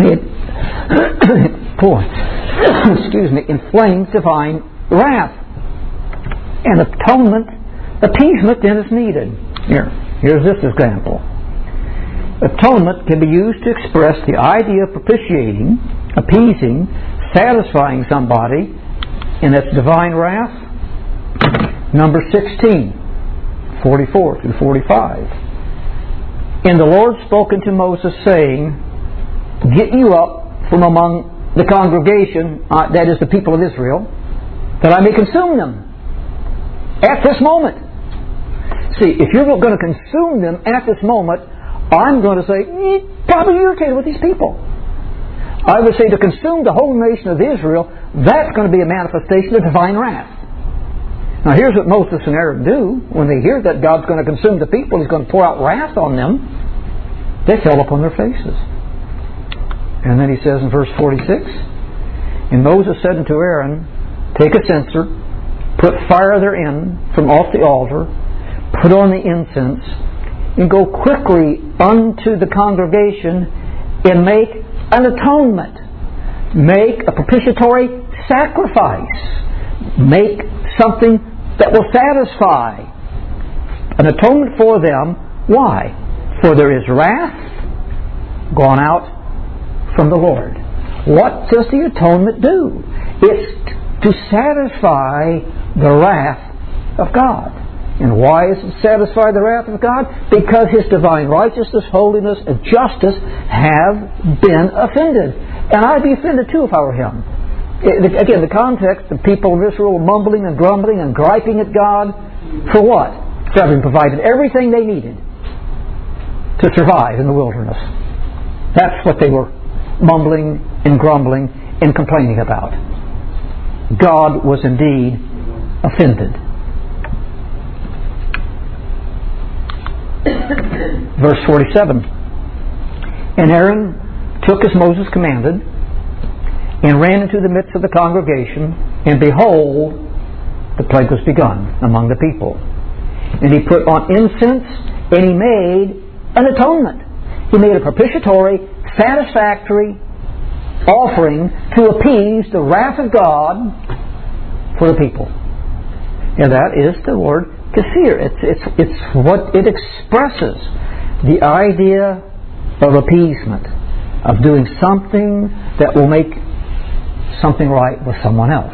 inflames divine wrath. And appeasement then is needed. Here's this example. Atonement can be used to express the idea of propitiating, appeasing, satisfying somebody in its divine wrath. Number 16, 44 through 45. And the Lord spoke unto Moses, saying, get you up from among the congregation, that is the people of Israel, that I may consume them at this moment. See, if you're going to consume them at this moment, I'm going to say, you're probably irritated with these people. I would say to consume the whole nation of Israel, that's going to be a manifestation of divine wrath. Now here's what Moses and Aaron do. When they hear that God's going to consume the people, He's going to pour out wrath on them, they fell upon their faces. And then he says in verse 46, and Moses said unto Aaron, take a censer, put fire therein from off the altar, put on the incense, and go quickly unto the congregation and make an atonement. Make a propitiatory sacrifice. Make something that will satisfy. An atonement for them. Why? For there is wrath gone out from the Lord. What does the atonement do? It's to satisfy the wrath of God. And why is it satisfy the wrath of God? Because His divine righteousness, holiness, and justice have been offended. And I'd be offended too if I were Him. Again, the context, the people of Israel were mumbling and grumbling and griping at God. For what? For having provided everything they needed. to survive in the wilderness. That's what they were mumbling and grumbling and complaining about. God was indeed offended. Verse 47. And Aaron took as Moses commanded, and ran into the midst of the congregation, and behold, the plague was begun among the people. And he put on incense, and he made an atonement. He made a propitiatory, satisfactory offering to appease the wrath of God for the people. And that is the word kasir. It's what it expresses. The idea of appeasement, of doing something that will make something right with someone else.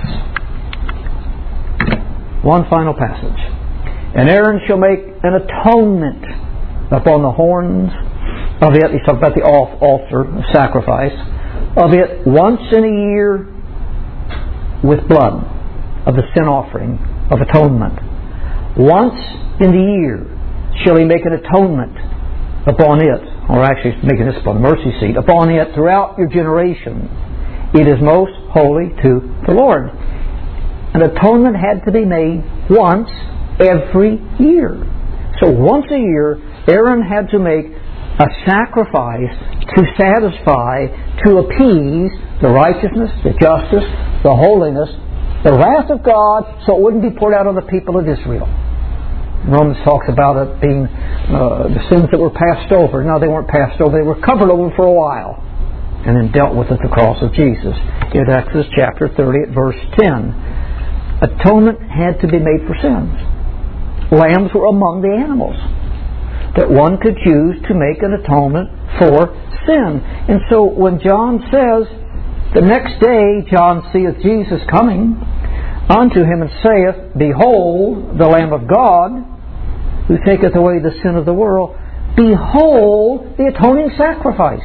One final passage. And Aaron shall make an atonement upon the horns of it. He's talking about the altar of sacrifice of it once in a year with blood of the sin offering of atonement. Once in the year shall he make an atonement upon it, or actually making this upon the mercy seat, upon it throughout your generation. It is most holy to the Lord. An atonement had to be made once every year. So once a year, Aaron had to make a sacrifice to satisfy, to appease the righteousness, the justice, the holiness, the wrath of God, so it wouldn't be poured out on the people of Israel. Romans talks about it being the sins that were passed over. No, they weren't passed over. They were covered over for a while and then dealt with at the cross of Jesus. In Exodus chapter 30 at verse 10. Atonement had to be made for sins. Lambs were among the animals that one could choose to make an atonement for sin. And so when John says, the next day John seeth Jesus coming unto him and saith, Behold, the Lamb of God, who taketh away the sin of the world. Behold, the atoning sacrifice.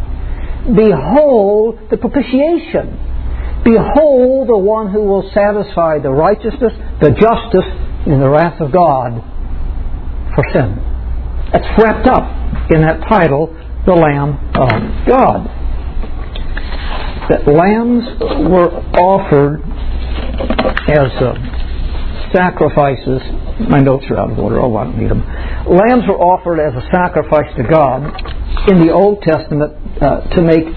Behold, the propitiation. Behold, the one who will satisfy the righteousness, the justice, and the wrath of God for sin. That's wrapped up in that title, the Lamb of God. That lambs were offered as sacrifices. My notes are out of order. Oh, I don't need them. Lambs were offered as a sacrifice to God in the Old Testament to make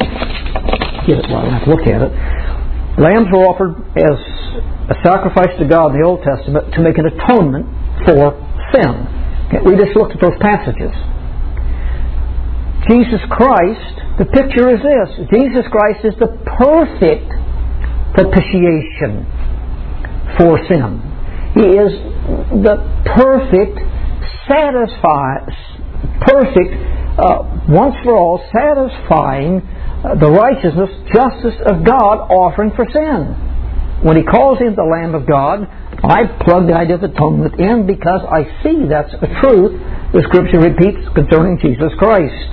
get it right. I have to look at it. Lambs were offered as a sacrifice to God in the Old Testament to make an atonement for sin. We just looked at those passages. Jesus Christ, the picture is this. Jesus Christ is the perfect propitiation for sin. He is the perfect, once for all, satisfying the righteousness, justice of God offering for sin. When he calls him the Lamb of God, I plug the idea of atonement in because I see that's a truth the Scripture repeats concerning Jesus Christ.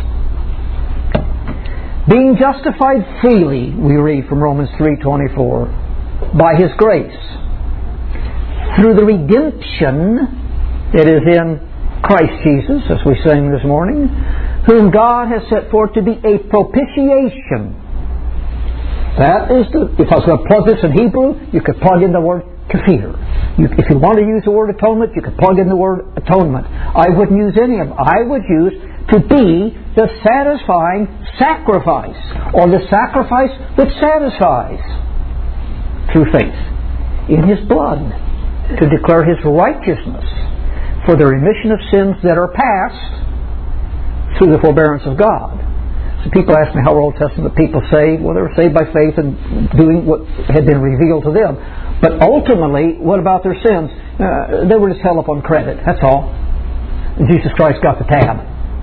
Being justified freely, we read from Romans 3:24, by His grace, through the redemption that is in Christ Jesus, as we sang this morning, whom God has set forth to be a propitiation. That is if I was going to plug this in Hebrew, you could plug in the word kafir. If you want to use the word atonement, you could plug in the word atonement. I wouldn't use any of them. I would use to be the satisfying sacrifice, or the sacrifice which satisfies through faith in His blood, to declare His righteousness for the remission of sins that are past through the forbearance of God. So people ask me how Old Testament people saved. Well, they were saved by faith and doing what had been revealed to them. But ultimately, what about their sins? They were just held up on credit. That's all. And Jesus Christ got the tab.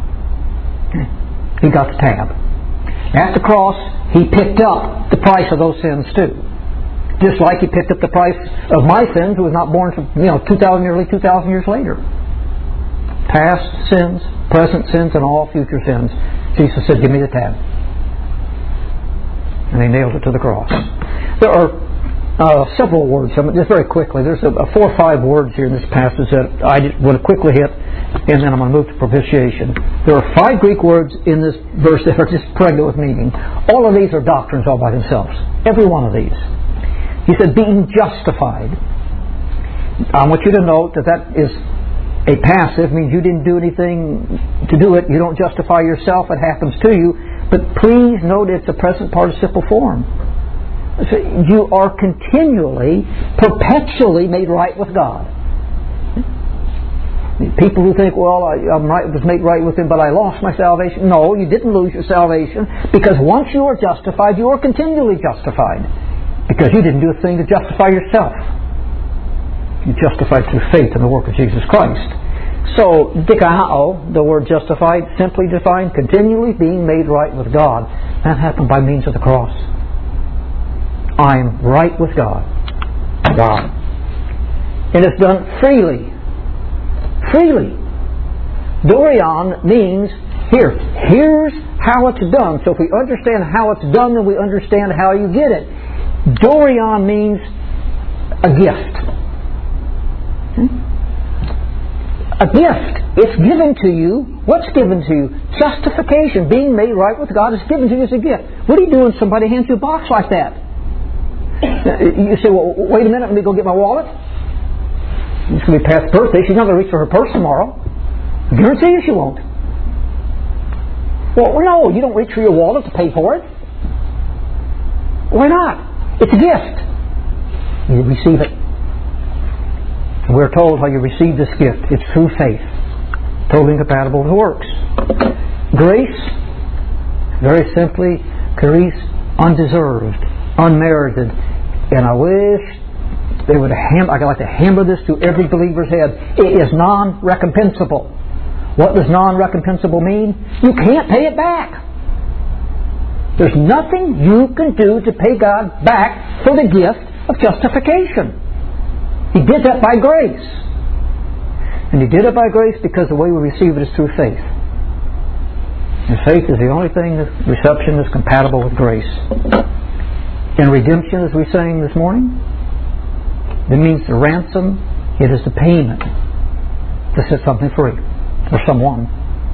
He got the tab. At the cross, He picked up the price of those sins too. Just like He picked up the price of my sins, who was not born nearly 2,000 years later. Past sins, present sins, and all future sins. Jesus said, give me the tab. And He nailed it to the cross. There are several words, just very quickly. There's 4 or 5 words here in this passage that I just want to quickly hit and then I'm going to move to propitiation. There are 5 Greek words in this verse that are just pregnant with meaning. All of these are doctrines all by themselves. Every one of these. He said, being justified. I want you to note that is a passive, means you didn't do anything to do it. You don't justify yourself. It happens to you. But please note it's a present participle form. So you are continually, perpetually made right with God. People who think, well, I was made right with Him, but I lost my salvation. No, you didn't lose your salvation, because once you are justified, you are continually justified. Because you didn't do a thing to justify yourself. You justified through faith in the work of Jesus Christ. So, dikao, the word justified, simply defined, continually being made right with God. That happened by means of the cross. I'm right with God. God. And it's done freely. Freely. Dorian means, here's how it's done. So if we understand how it's done, then we understand how you get it. Dorian means a gift. A gift. It's given to you. What's given to you? Justification, being made right with God, is given to you as a gift. What do you do when somebody hands you a box like that? You say, well, wait a minute, let me go get my wallet. It's going to be Pat's birthday. She's not going to reach for her purse tomorrow. I guarantee you she won't. Well, no, you don't reach for your wallet to pay for it. Why not? It's a gift. You receive it. We're told how you receive this gift. It's through faith. Totally incompatible with works. Grace, very simply, grace undeserved, unmerited. And I wish they would I'd like to hammer this to every believer's head. It is non-recompensable. What does non-recompensable mean? You can't pay it back. There's nothing you can do to pay God back for the gift of justification. He did that by grace. And He did it by grace because the way we receive it is through faith. And faith is the only thing, that reception is compatible with grace. And redemption, as we sang this morning, it means the ransom. It is the payment to set something free or someone.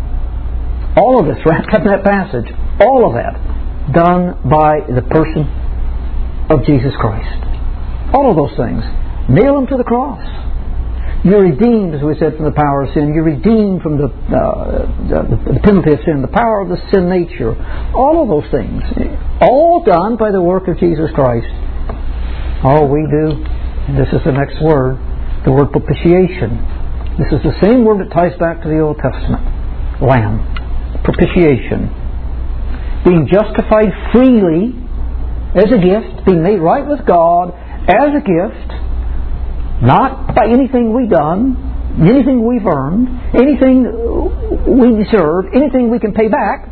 All of this wrapped up in that passage, all of that done by the person of Jesus Christ. All of those things. Nail Him to the cross. You're redeemed, as we said, from the power of sin. You're redeemed from the penalty of sin, the power of the sin nature. All of those things. All done by the work of Jesus Christ. All we do, and this is the next word, the word propitiation. This is the same word that ties back to the Old Testament. Lamb. Propitiation. Being justified freely as a gift, being made right with God as a gift, not by anything we've done, anything we've earned, anything we deserve, anything we can pay back,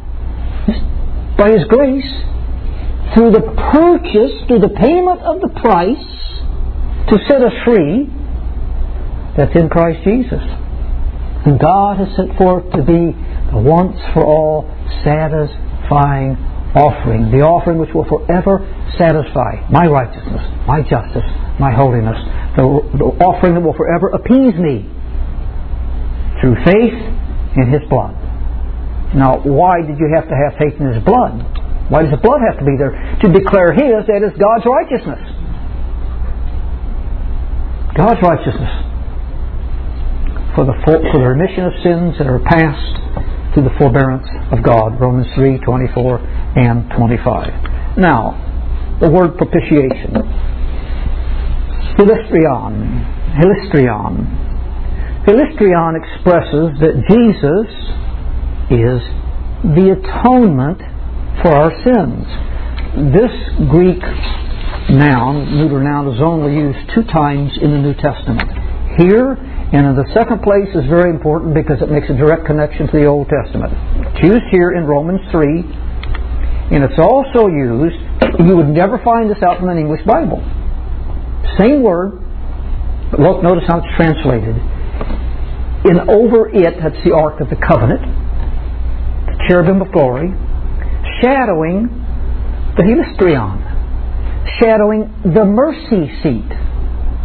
by His grace, through the purchase, through the payment of the price to set us free, that's in Christ Jesus. And God has set forth to be the once for all satisfying offering, the offering which will forever satisfy my righteousness, my justice, my holiness, the offering that will forever appease me through faith in His blood. Now, why did you have to have faith in His blood? Why does the blood have to be there? To declare His, that is God's righteousness. God's righteousness for the remission of sins that are past through the forbearance of God. Romans 3:24 and 25. Now, the word propitiation. Hilasterion. Hilasterion expresses that Jesus is the atonement for our sins. This Greek noun, neuter noun, is only used 2 times in the New Testament. Here, and in the second place, is very important because it makes a direct connection to the Old Testament. It's used here in Romans 3, and it's also used, you would never find this out in an English Bible. Same word, but look, notice how it's translated. In over it, that's the Ark of the Covenant, the cherubim of glory, shadowing the hilasterion, shadowing the mercy seat.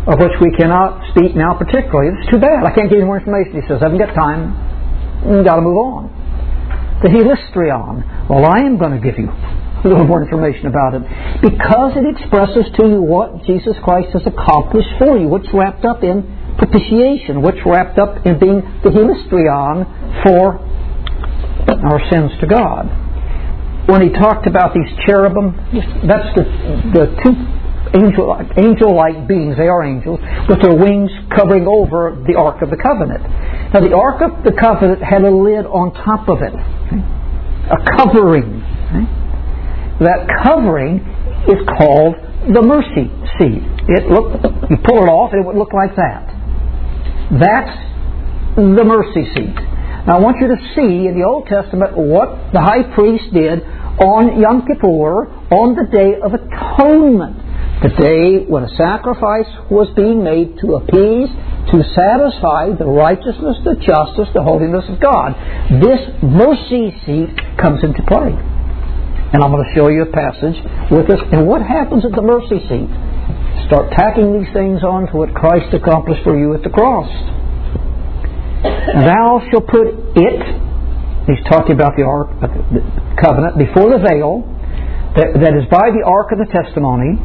of which we cannot speak now particularly. It's too bad. I can't give you more information. He says, I haven't got time. You've got to move on. The Hilasterion. Well, I am going to give you a little more information about it, because it expresses to you what Jesus Christ has accomplished for you, what's wrapped up in propitiation, what's wrapped up in being the Hilasterion for our sins to God. When he talked about these cherubim, that's the two angel-like beings. They are angels with their wings covering over the Ark of the Covenant. Now, the Ark of the Covenant had a lid on top of it, a covering. That covering is called the mercy seat. You pull it off and it would look like that. That's the mercy seat. Now I want you to see in the Old Testament what the high priest did on Yom Kippur, on the Day of Atonement. The day when a sacrifice was being made to appease, to satisfy the righteousness, the justice, the holiness of God. This mercy seat comes into play. And I'm going to show you a passage with this. And what happens at the mercy seat? Start tacking these things on to what Christ accomplished for you at the cross. Thou shalt put it, he's talking about the Ark of the Covenant, before the veil, that is by the Ark of the Testimony,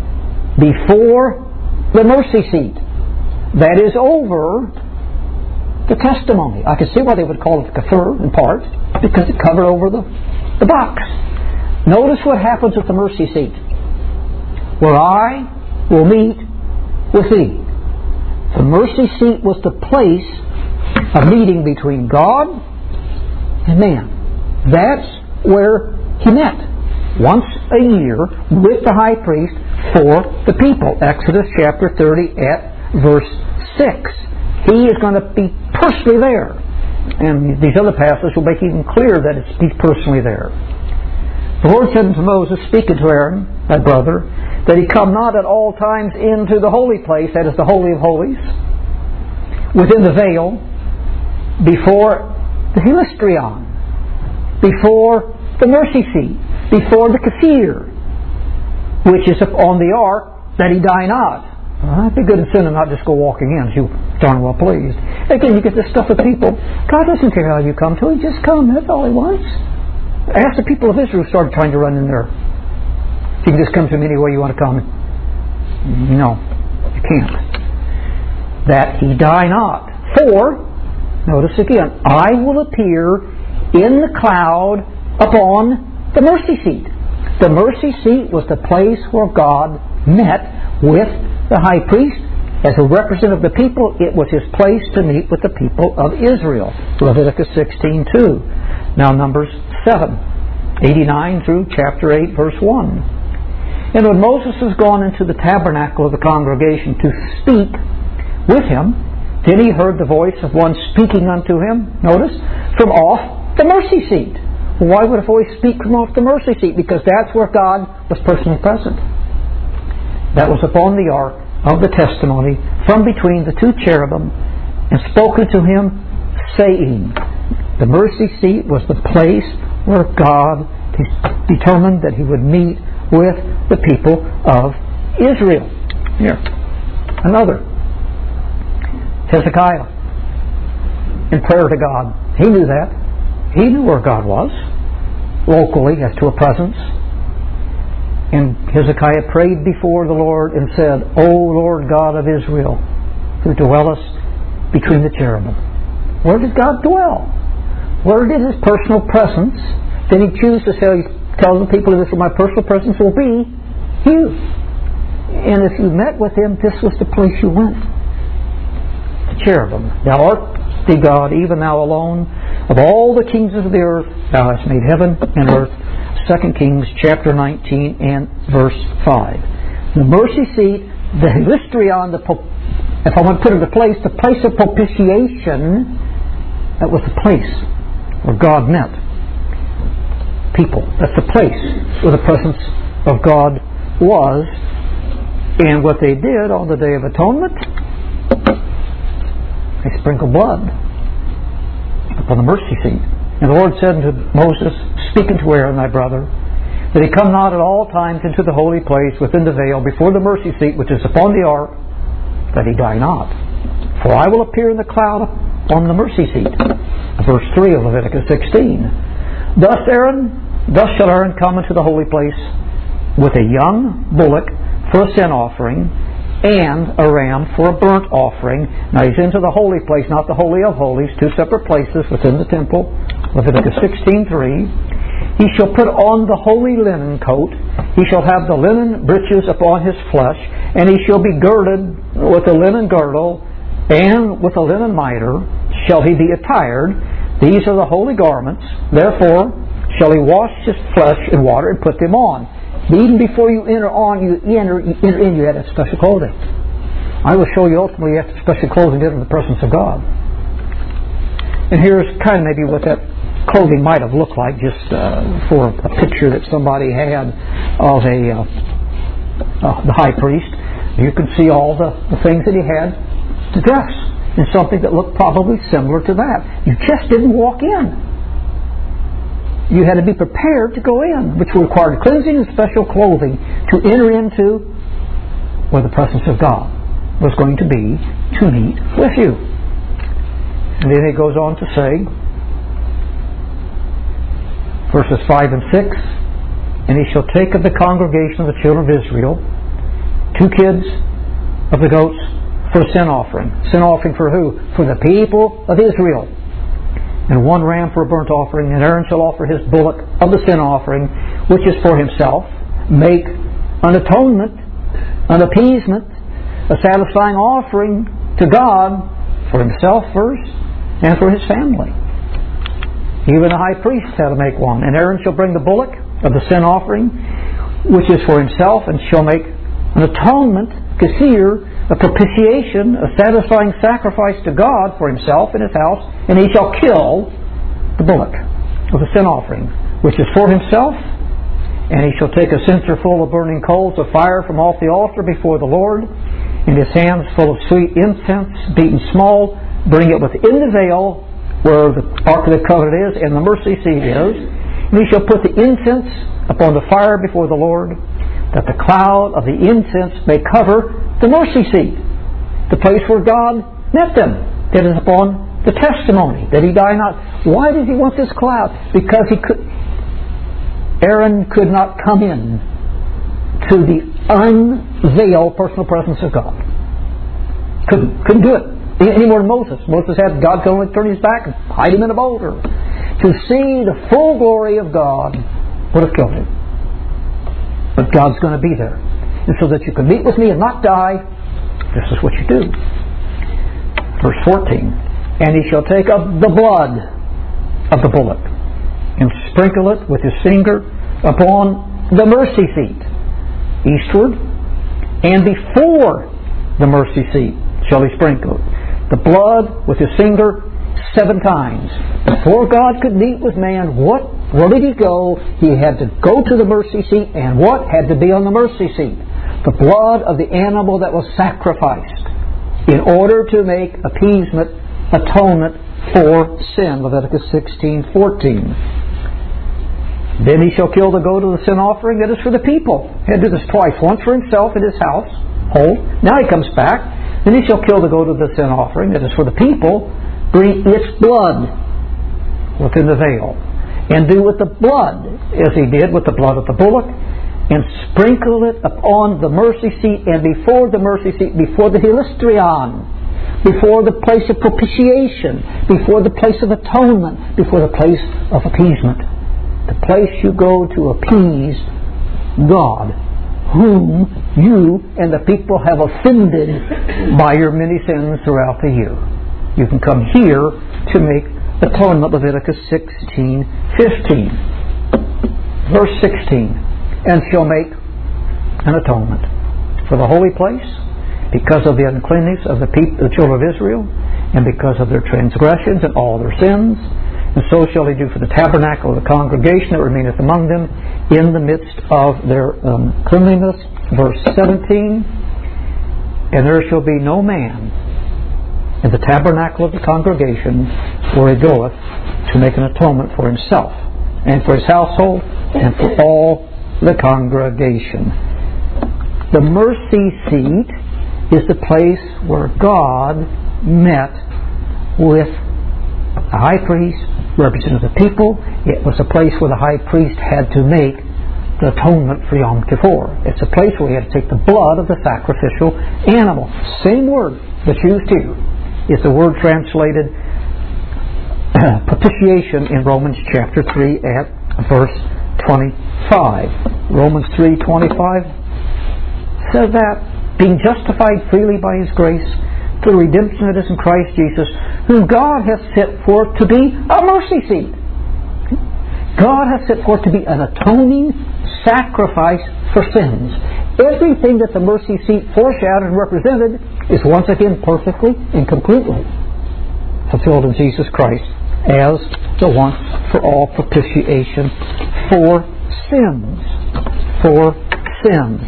before the mercy seat. That is over the testimony. I can see why they would call it the kafir in part, because it covered over the box. Notice what happens at the mercy seat. Where I will meet with thee. The mercy seat was the place of meeting between God and man. That's where he met. Once a year with the high priest for the people. Exodus chapter 30 at verse 6. He is going to be personally there. And these other passages will make even clearer that he's personally there. The Lord said unto Moses, speaking to Aaron, thy brother, that he come not at all times into the holy place, that is the Holy of Holies, within the veil, before the Hilasterion, before the mercy seat, before the kafir, which is upon the ark, that he die not. I'd be good in sin and not just go walking in, as you darn well pleased. Again, you get this stuff with people. God doesn't care how you come to him, just come, that's all he wants. Ask the people of Israel who started trying to run in there. You can just come to him any way you want to come. No, you can't. That he die not. For, notice again, I will appear in the cloud upon the mercy seat. The mercy seat was the place where God met with the high priest. As a representative of the people, it was his place to meet with the people of Israel. Leviticus 16:2. Now Numbers 7:89 through chapter 8, verse 1. And when Moses was gone into the tabernacle of the congregation to speak with him, then he heard the voice of one speaking unto him, notice, from off the mercy seat. Well, why would a voice speak from off the mercy seat? Because that's where God was personally present. That was upon the ark of the testimony from between the two cherubim, and spoken to him, saying, the mercy seat was the place where God determined that he would meet with the people of Israel. Here, another. Hezekiah, in prayer to God. He knew that. He knew where God was, locally, as to a presence. And Hezekiah prayed before the Lord and said, O Lord God of Israel, who dwellest between the cherubim. Where did God dwell? Where did his personal presence? Then he chose to say, tell the people of Israel, my personal presence will be you. And if you met with him, this was the place you went. The cherubim. Thou art the God, even thou alone. Of all the kings of the earth, thou hast made heaven and earth. 2 Kings chapter 19 and verse 5. The mercy seat, the Hilasterion, if I want to put it in place of propitiation, that was the place where God met people. That's the place where the presence of God was. And what they did on the Day of Atonement, they sprinkled blood upon the mercy seat. And the Lord said unto Moses, speaking to Aaron thy brother, that he come not at all times into the holy place within the veil before the mercy seat which is upon the ark, that he die not. For I will appear in the cloud on the mercy seat. Verse 3 of Leviticus 16. Thus shall Aaron come into the holy place with a young bullock for a sin offering, and a ram for a burnt offering. Now he's into the holy place, not the Holy of Holies, two separate places within the temple. Leviticus 16:3. He shall put on the holy linen coat. He shall have the linen breeches upon his flesh, and he shall be girded with a linen girdle, and with a linen mitre shall he be attired. These are the holy garments. Therefore shall he wash his flesh in water and put them on. Even before you enter in, you had that special clothing. I will show you ultimately you have special clothing in the presence of God. And here's kind of maybe what that clothing might have looked like, just for a picture that somebody had of the high priest. You could see all the things that he had to dress in something that looked probably similar to that. You just didn't walk in. You had to be prepared to go in, which required cleansing and special clothing to enter into where the presence of God was going to be to meet with you. And then he goes on to say, verses 5 and 6, and he shall take of the congregation of the children of Israel 2 kids of the goats for a sin offering. Sin offering for who? For the people of Israel. And 1 ram for a burnt offering, and Aaron shall offer his bullock of the sin offering, which is for himself, make an atonement, an appeasement, a satisfying offering to God for himself first, and for his family. Even the high priest had to make one. And Aaron shall bring the bullock of the sin offering, which is for himself, and shall make an atonement, kasir, a propitiation, a satisfying sacrifice to God for himself and his house, and he shall kill the bullock of the sin offering, which is for himself, and he shall take a censer full of burning coals of fire from off the altar before the Lord, in his hands full of sweet incense, beaten small, bring it within the veil where the Ark of the Covenant is and the mercy seat is, and he shall put the incense upon the fire before the Lord, that the cloud of the incense may cover the mercy seat, the place where God met them, that is upon the testimony, that he die not. Why does he want this cloud? Because Aaron could not come in to the unveiled personal presence of God. Couldn't do it any more than Moses. Moses had God could only turn his back and hide him in a boulder. To see the full glory of God would have killed him. But God's going to be there. And so that you can meet with me and not die, this is what you do. Verse 14. And he shall take of the blood of the bullock and sprinkle it with his finger upon the mercy seat, eastward, and before the mercy seat shall he sprinkle it. The blood with his finger 7 times. Before God could meet with man, where did he go? He had to go to the mercy seat, and what had to be on the mercy seat? The blood of the animal that was sacrificed in order to make appeasement, atonement for sin. Leviticus 16:14. Then he shall kill the goat of the sin offering that is for the people. He had to do this twice, once for himself in his house, whole. Now he comes back. Then he shall kill the goat of the sin offering that is for the people, bring its blood within the veil, and do with the blood as he did with the blood of the bullock, and sprinkle it upon the mercy seat, and before the mercy seat, before the hilasterion, before the place of propitiation, before the place of atonement, before the place of appeasement, the place you go to appease God, whom you and the people have offended by your many sins throughout the year. You can come here to make atonement. Leviticus 16:15. Verse 16. And shall make an atonement for the holy place because of the uncleanness of the children of Israel, and because of their transgressions and all their sins. And so shall he do for the tabernacle of the congregation that remaineth among them in the midst of their uncleanness. Verse 17. And there shall be no man in the tabernacle of the congregation where he goeth to make an atonement for himself and for his household and for all the congregation. The mercy seat is the place where God met with the high priest, representing the people. It was a place where the high priest had to make the atonement for Yom Kippur. It's a place where he had to take the blood of the sacrificial animal. Same word that's used here is the word translated propitiation in Romans chapter 3 at verse 25. Romans 3:25 says that, being justified freely by His grace through the redemption that is in Christ Jesus, whom God hath set forth to be a mercy seat. God hath set forth to be an atoning sacrifice for sins. Everything that the mercy seat foreshadowed and represented is once again perfectly and completely fulfilled in Jesus Christ as the once for all propitiation for sins. For sins.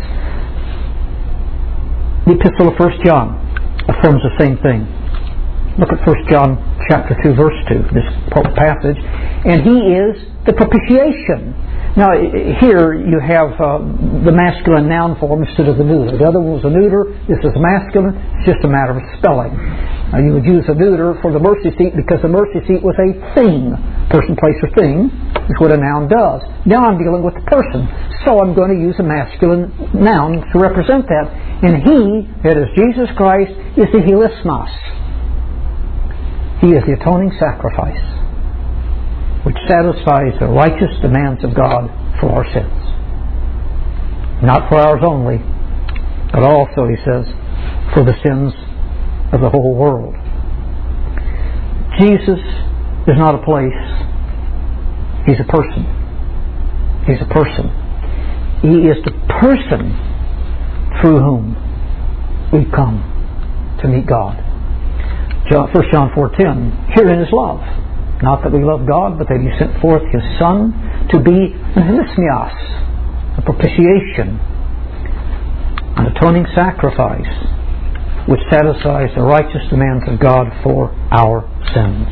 The Epistle of 1 John affirms the same thing. Look at 1 John chapter 2 verse 2, this passage. And He is the propitiation. Now here you have the masculine noun form instead of the neuter. The other one was a neuter. This is masculine. It's just a matter of spelling. Now you would use a neuter for the mercy seat because the mercy seat was a thing. Person, place, or thing is what a noun does. Now I'm dealing with the person. So I'm going to use a masculine noun to represent that. And He, that is Jesus Christ, is the hilasmos. He is the atoning sacrifice which satisfies the righteous demands of God for our sins. Not for ours only, but also, he says, for the sins of the whole world. Jesus is not a place. He's a person. He's a person. He is the person through whom we come to meet God. 1 John 4:10, herein is love. Not that we love God, but that He sent forth His Son to be an hilasmos, a propitiation, an atoning sacrifice, which satisfies the righteous demands of God for our sins.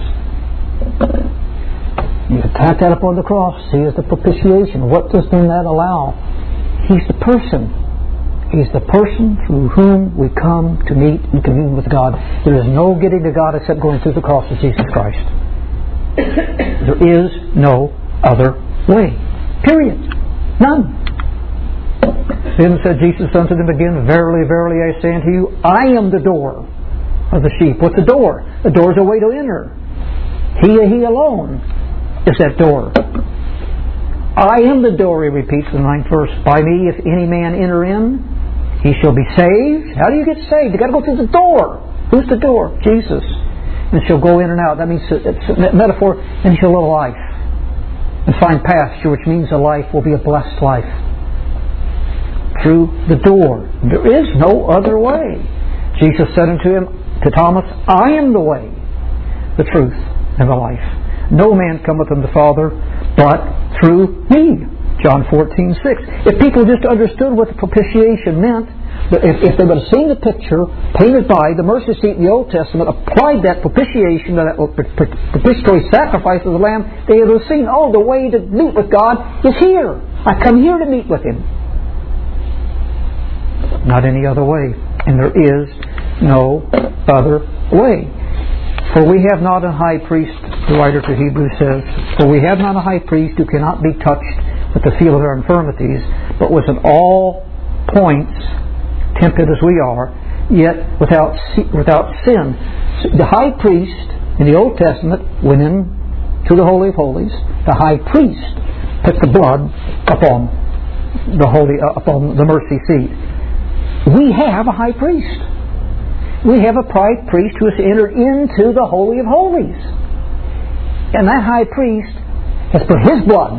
You attack that upon the cross. He is the propitiation. What does then that allow? He's the person. He's the person through whom we come to meet and commune with God. There is no getting to God except going through the cross of Jesus Christ. There is no other way. Period. None. Then said Jesus unto them again, Verily, verily, I say unto you, I am the door of the sheep. What's the door? The door is a way to enter. He alone is that door. I am the door, he repeats in the 9th verse. By me, if any man enter in, he shall be saved. How do you get saved? You've got to go through the door. Who's the door? Jesus. And she'll go in and out. That means it's a metaphor, and she'll live a life and find pasture, which means the life will be a blessed life. Through the door. There is no other way. Jesus said unto him, to Thomas, I am the way, the truth, and the life. No man cometh unto the Father but through me. John 14:6. If people just understood what the propitiation meant, if they would have seen the picture painted by the mercy seat in the Old Testament, applied that propitiation to that propitiatory sacrifice of the Lamb, they would have seen, the way to meet with God is here. I come here to meet with Him. Not any other way. And there is no other way. For we have not a high priest, the writer to Hebrews says, for we have not a high priest who cannot be touched with the feel of our infirmities, but was in all points tempted as we are, yet without sin. The high priest in the Old Testament went in to the Holy of Holies. The high priest put the blood upon the mercy seat. We have a high priest. We have a priest who has entered into the Holy of Holies. And that high priest has put his blood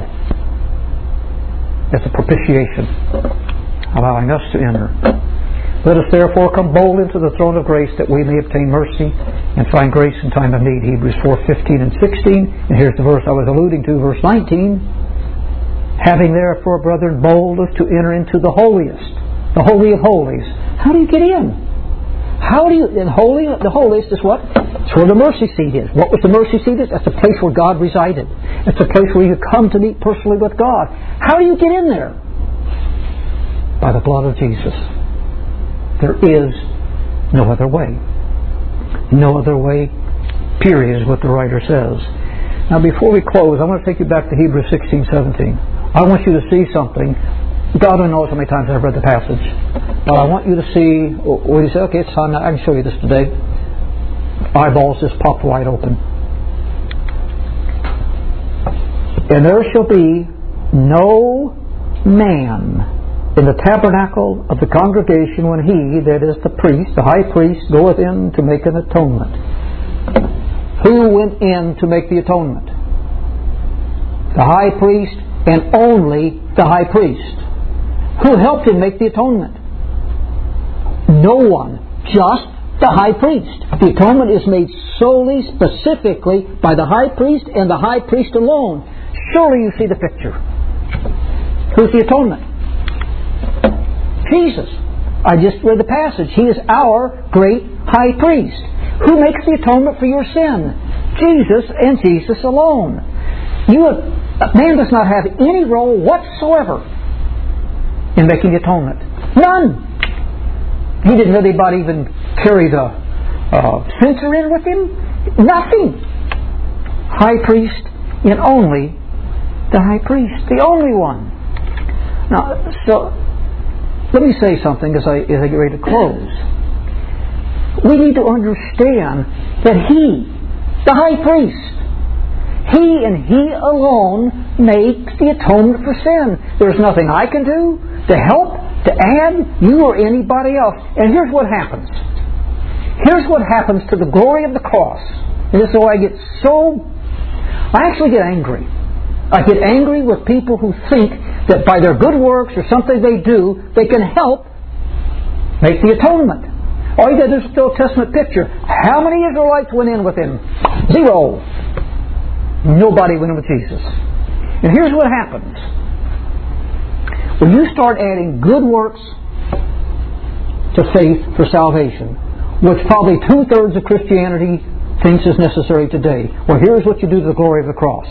as a propitiation, allowing us to enter. Let us therefore come boldly into the throne of grace, that we may obtain mercy and find grace in time of need. Hebrews 4:15 and 16. And here's the verse I was alluding to, verse 19. Having therefore, brethren, boldness to enter into the holiest, the Holy of Holies. How do you get in? The holiest is what? It's where the mercy seat is. What was the mercy seat? That's the place where God resided. It's a place where you come to meet personally with God. How do you get in there? By the blood of Jesus. There is No other way. No other way, period, is what the writer says. Now, before we close, I want to take you back to Hebrews 16:17. I want you to see something. God only knows how many times I've read the passage. But I want you to see, when you say, okay, it's time, I can show you this today. Eyeballs just popped wide open. And there shall be no man in the tabernacle of the congregation when he, that is the priest, the high priest, goeth in to make an atonement. Who went in to make the atonement? The high priest, and only the high priest. Who helped him make the atonement? No one, just the high priest. The atonement is made solely, specifically, by the high priest and the high priest alone. Surely you see the picture. Who's the atonement? Jesus. I just read the passage. He is our great high priest. Who makes the atonement for your sin? Jesus and Jesus alone. Man does not have any role whatsoever in making the atonement. None. He didn't let anybody even carry the censer in with him. Nothing. High priest and only the high priest. The only one. Now, so let me say something as I get ready to close. We need to understand that He, the high priest, He and He alone makes the atonement for sin. There's nothing I can do to help, to add, you or anybody else. And here's what happens. Here's what happens to the glory of the cross. And this is why I actually get angry. I get angry with people who think that by their good works or something they do, they can help make the atonement. All you got to do is the Old Testament picture. How many Israelites went in with him? 0. Nobody went in with Jesus. And here's what happens. When you start adding good works to faith for salvation, which probably 2/3 of Christianity thinks is necessary today, well, here's what you do to the glory of the cross.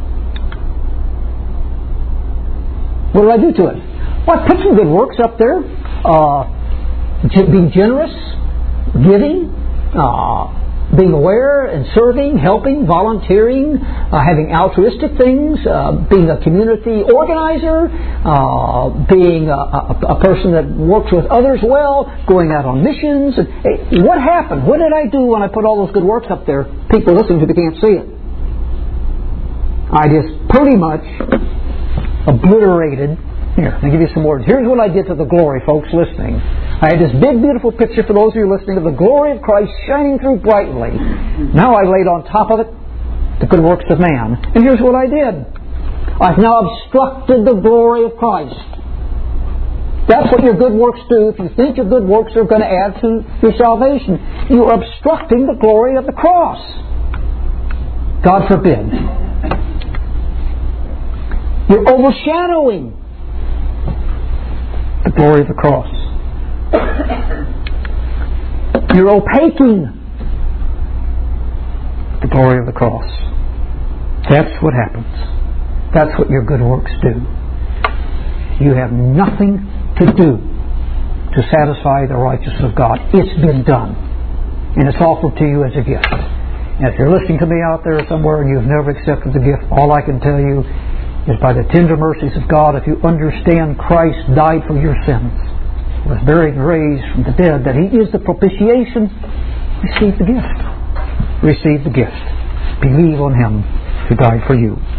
What do I do to it? Well, I put some good works up there. Being generous, giving, being aware and serving, helping, volunteering, having altruistic things, being a community organizer, being a person that works with others well, going out on missions. And, what happened? What did I do when I put all those good works up there? People listening to it can't see it. I just pretty much obliterated. Here, let me give you some words. Here's what I did to the glory, folks listening. I had this big, beautiful picture for those of you listening of the glory of Christ shining through brightly. Now I laid on top of it the good works of man. And here's what I did. I've now obstructed the glory of Christ. That's what your good works do. If you think your good works are going to add to your salvation, you are obstructing the glory of the cross. God forbid. You're overshadowing the glory of the cross. You're opaquing the glory of the cross. That's what happens. That's what your good works do. You have nothing to do to satisfy the righteousness of God. It's been done. And it's offered to you as a gift. And if you're listening to me out there somewhere and you've never accepted the gift, all I can tell you is by the tender mercies of God, if you understand Christ died for your sins, was buried and raised from the dead, that He is the propitiation, receive the gift. Receive the gift. Believe on Him who died for you.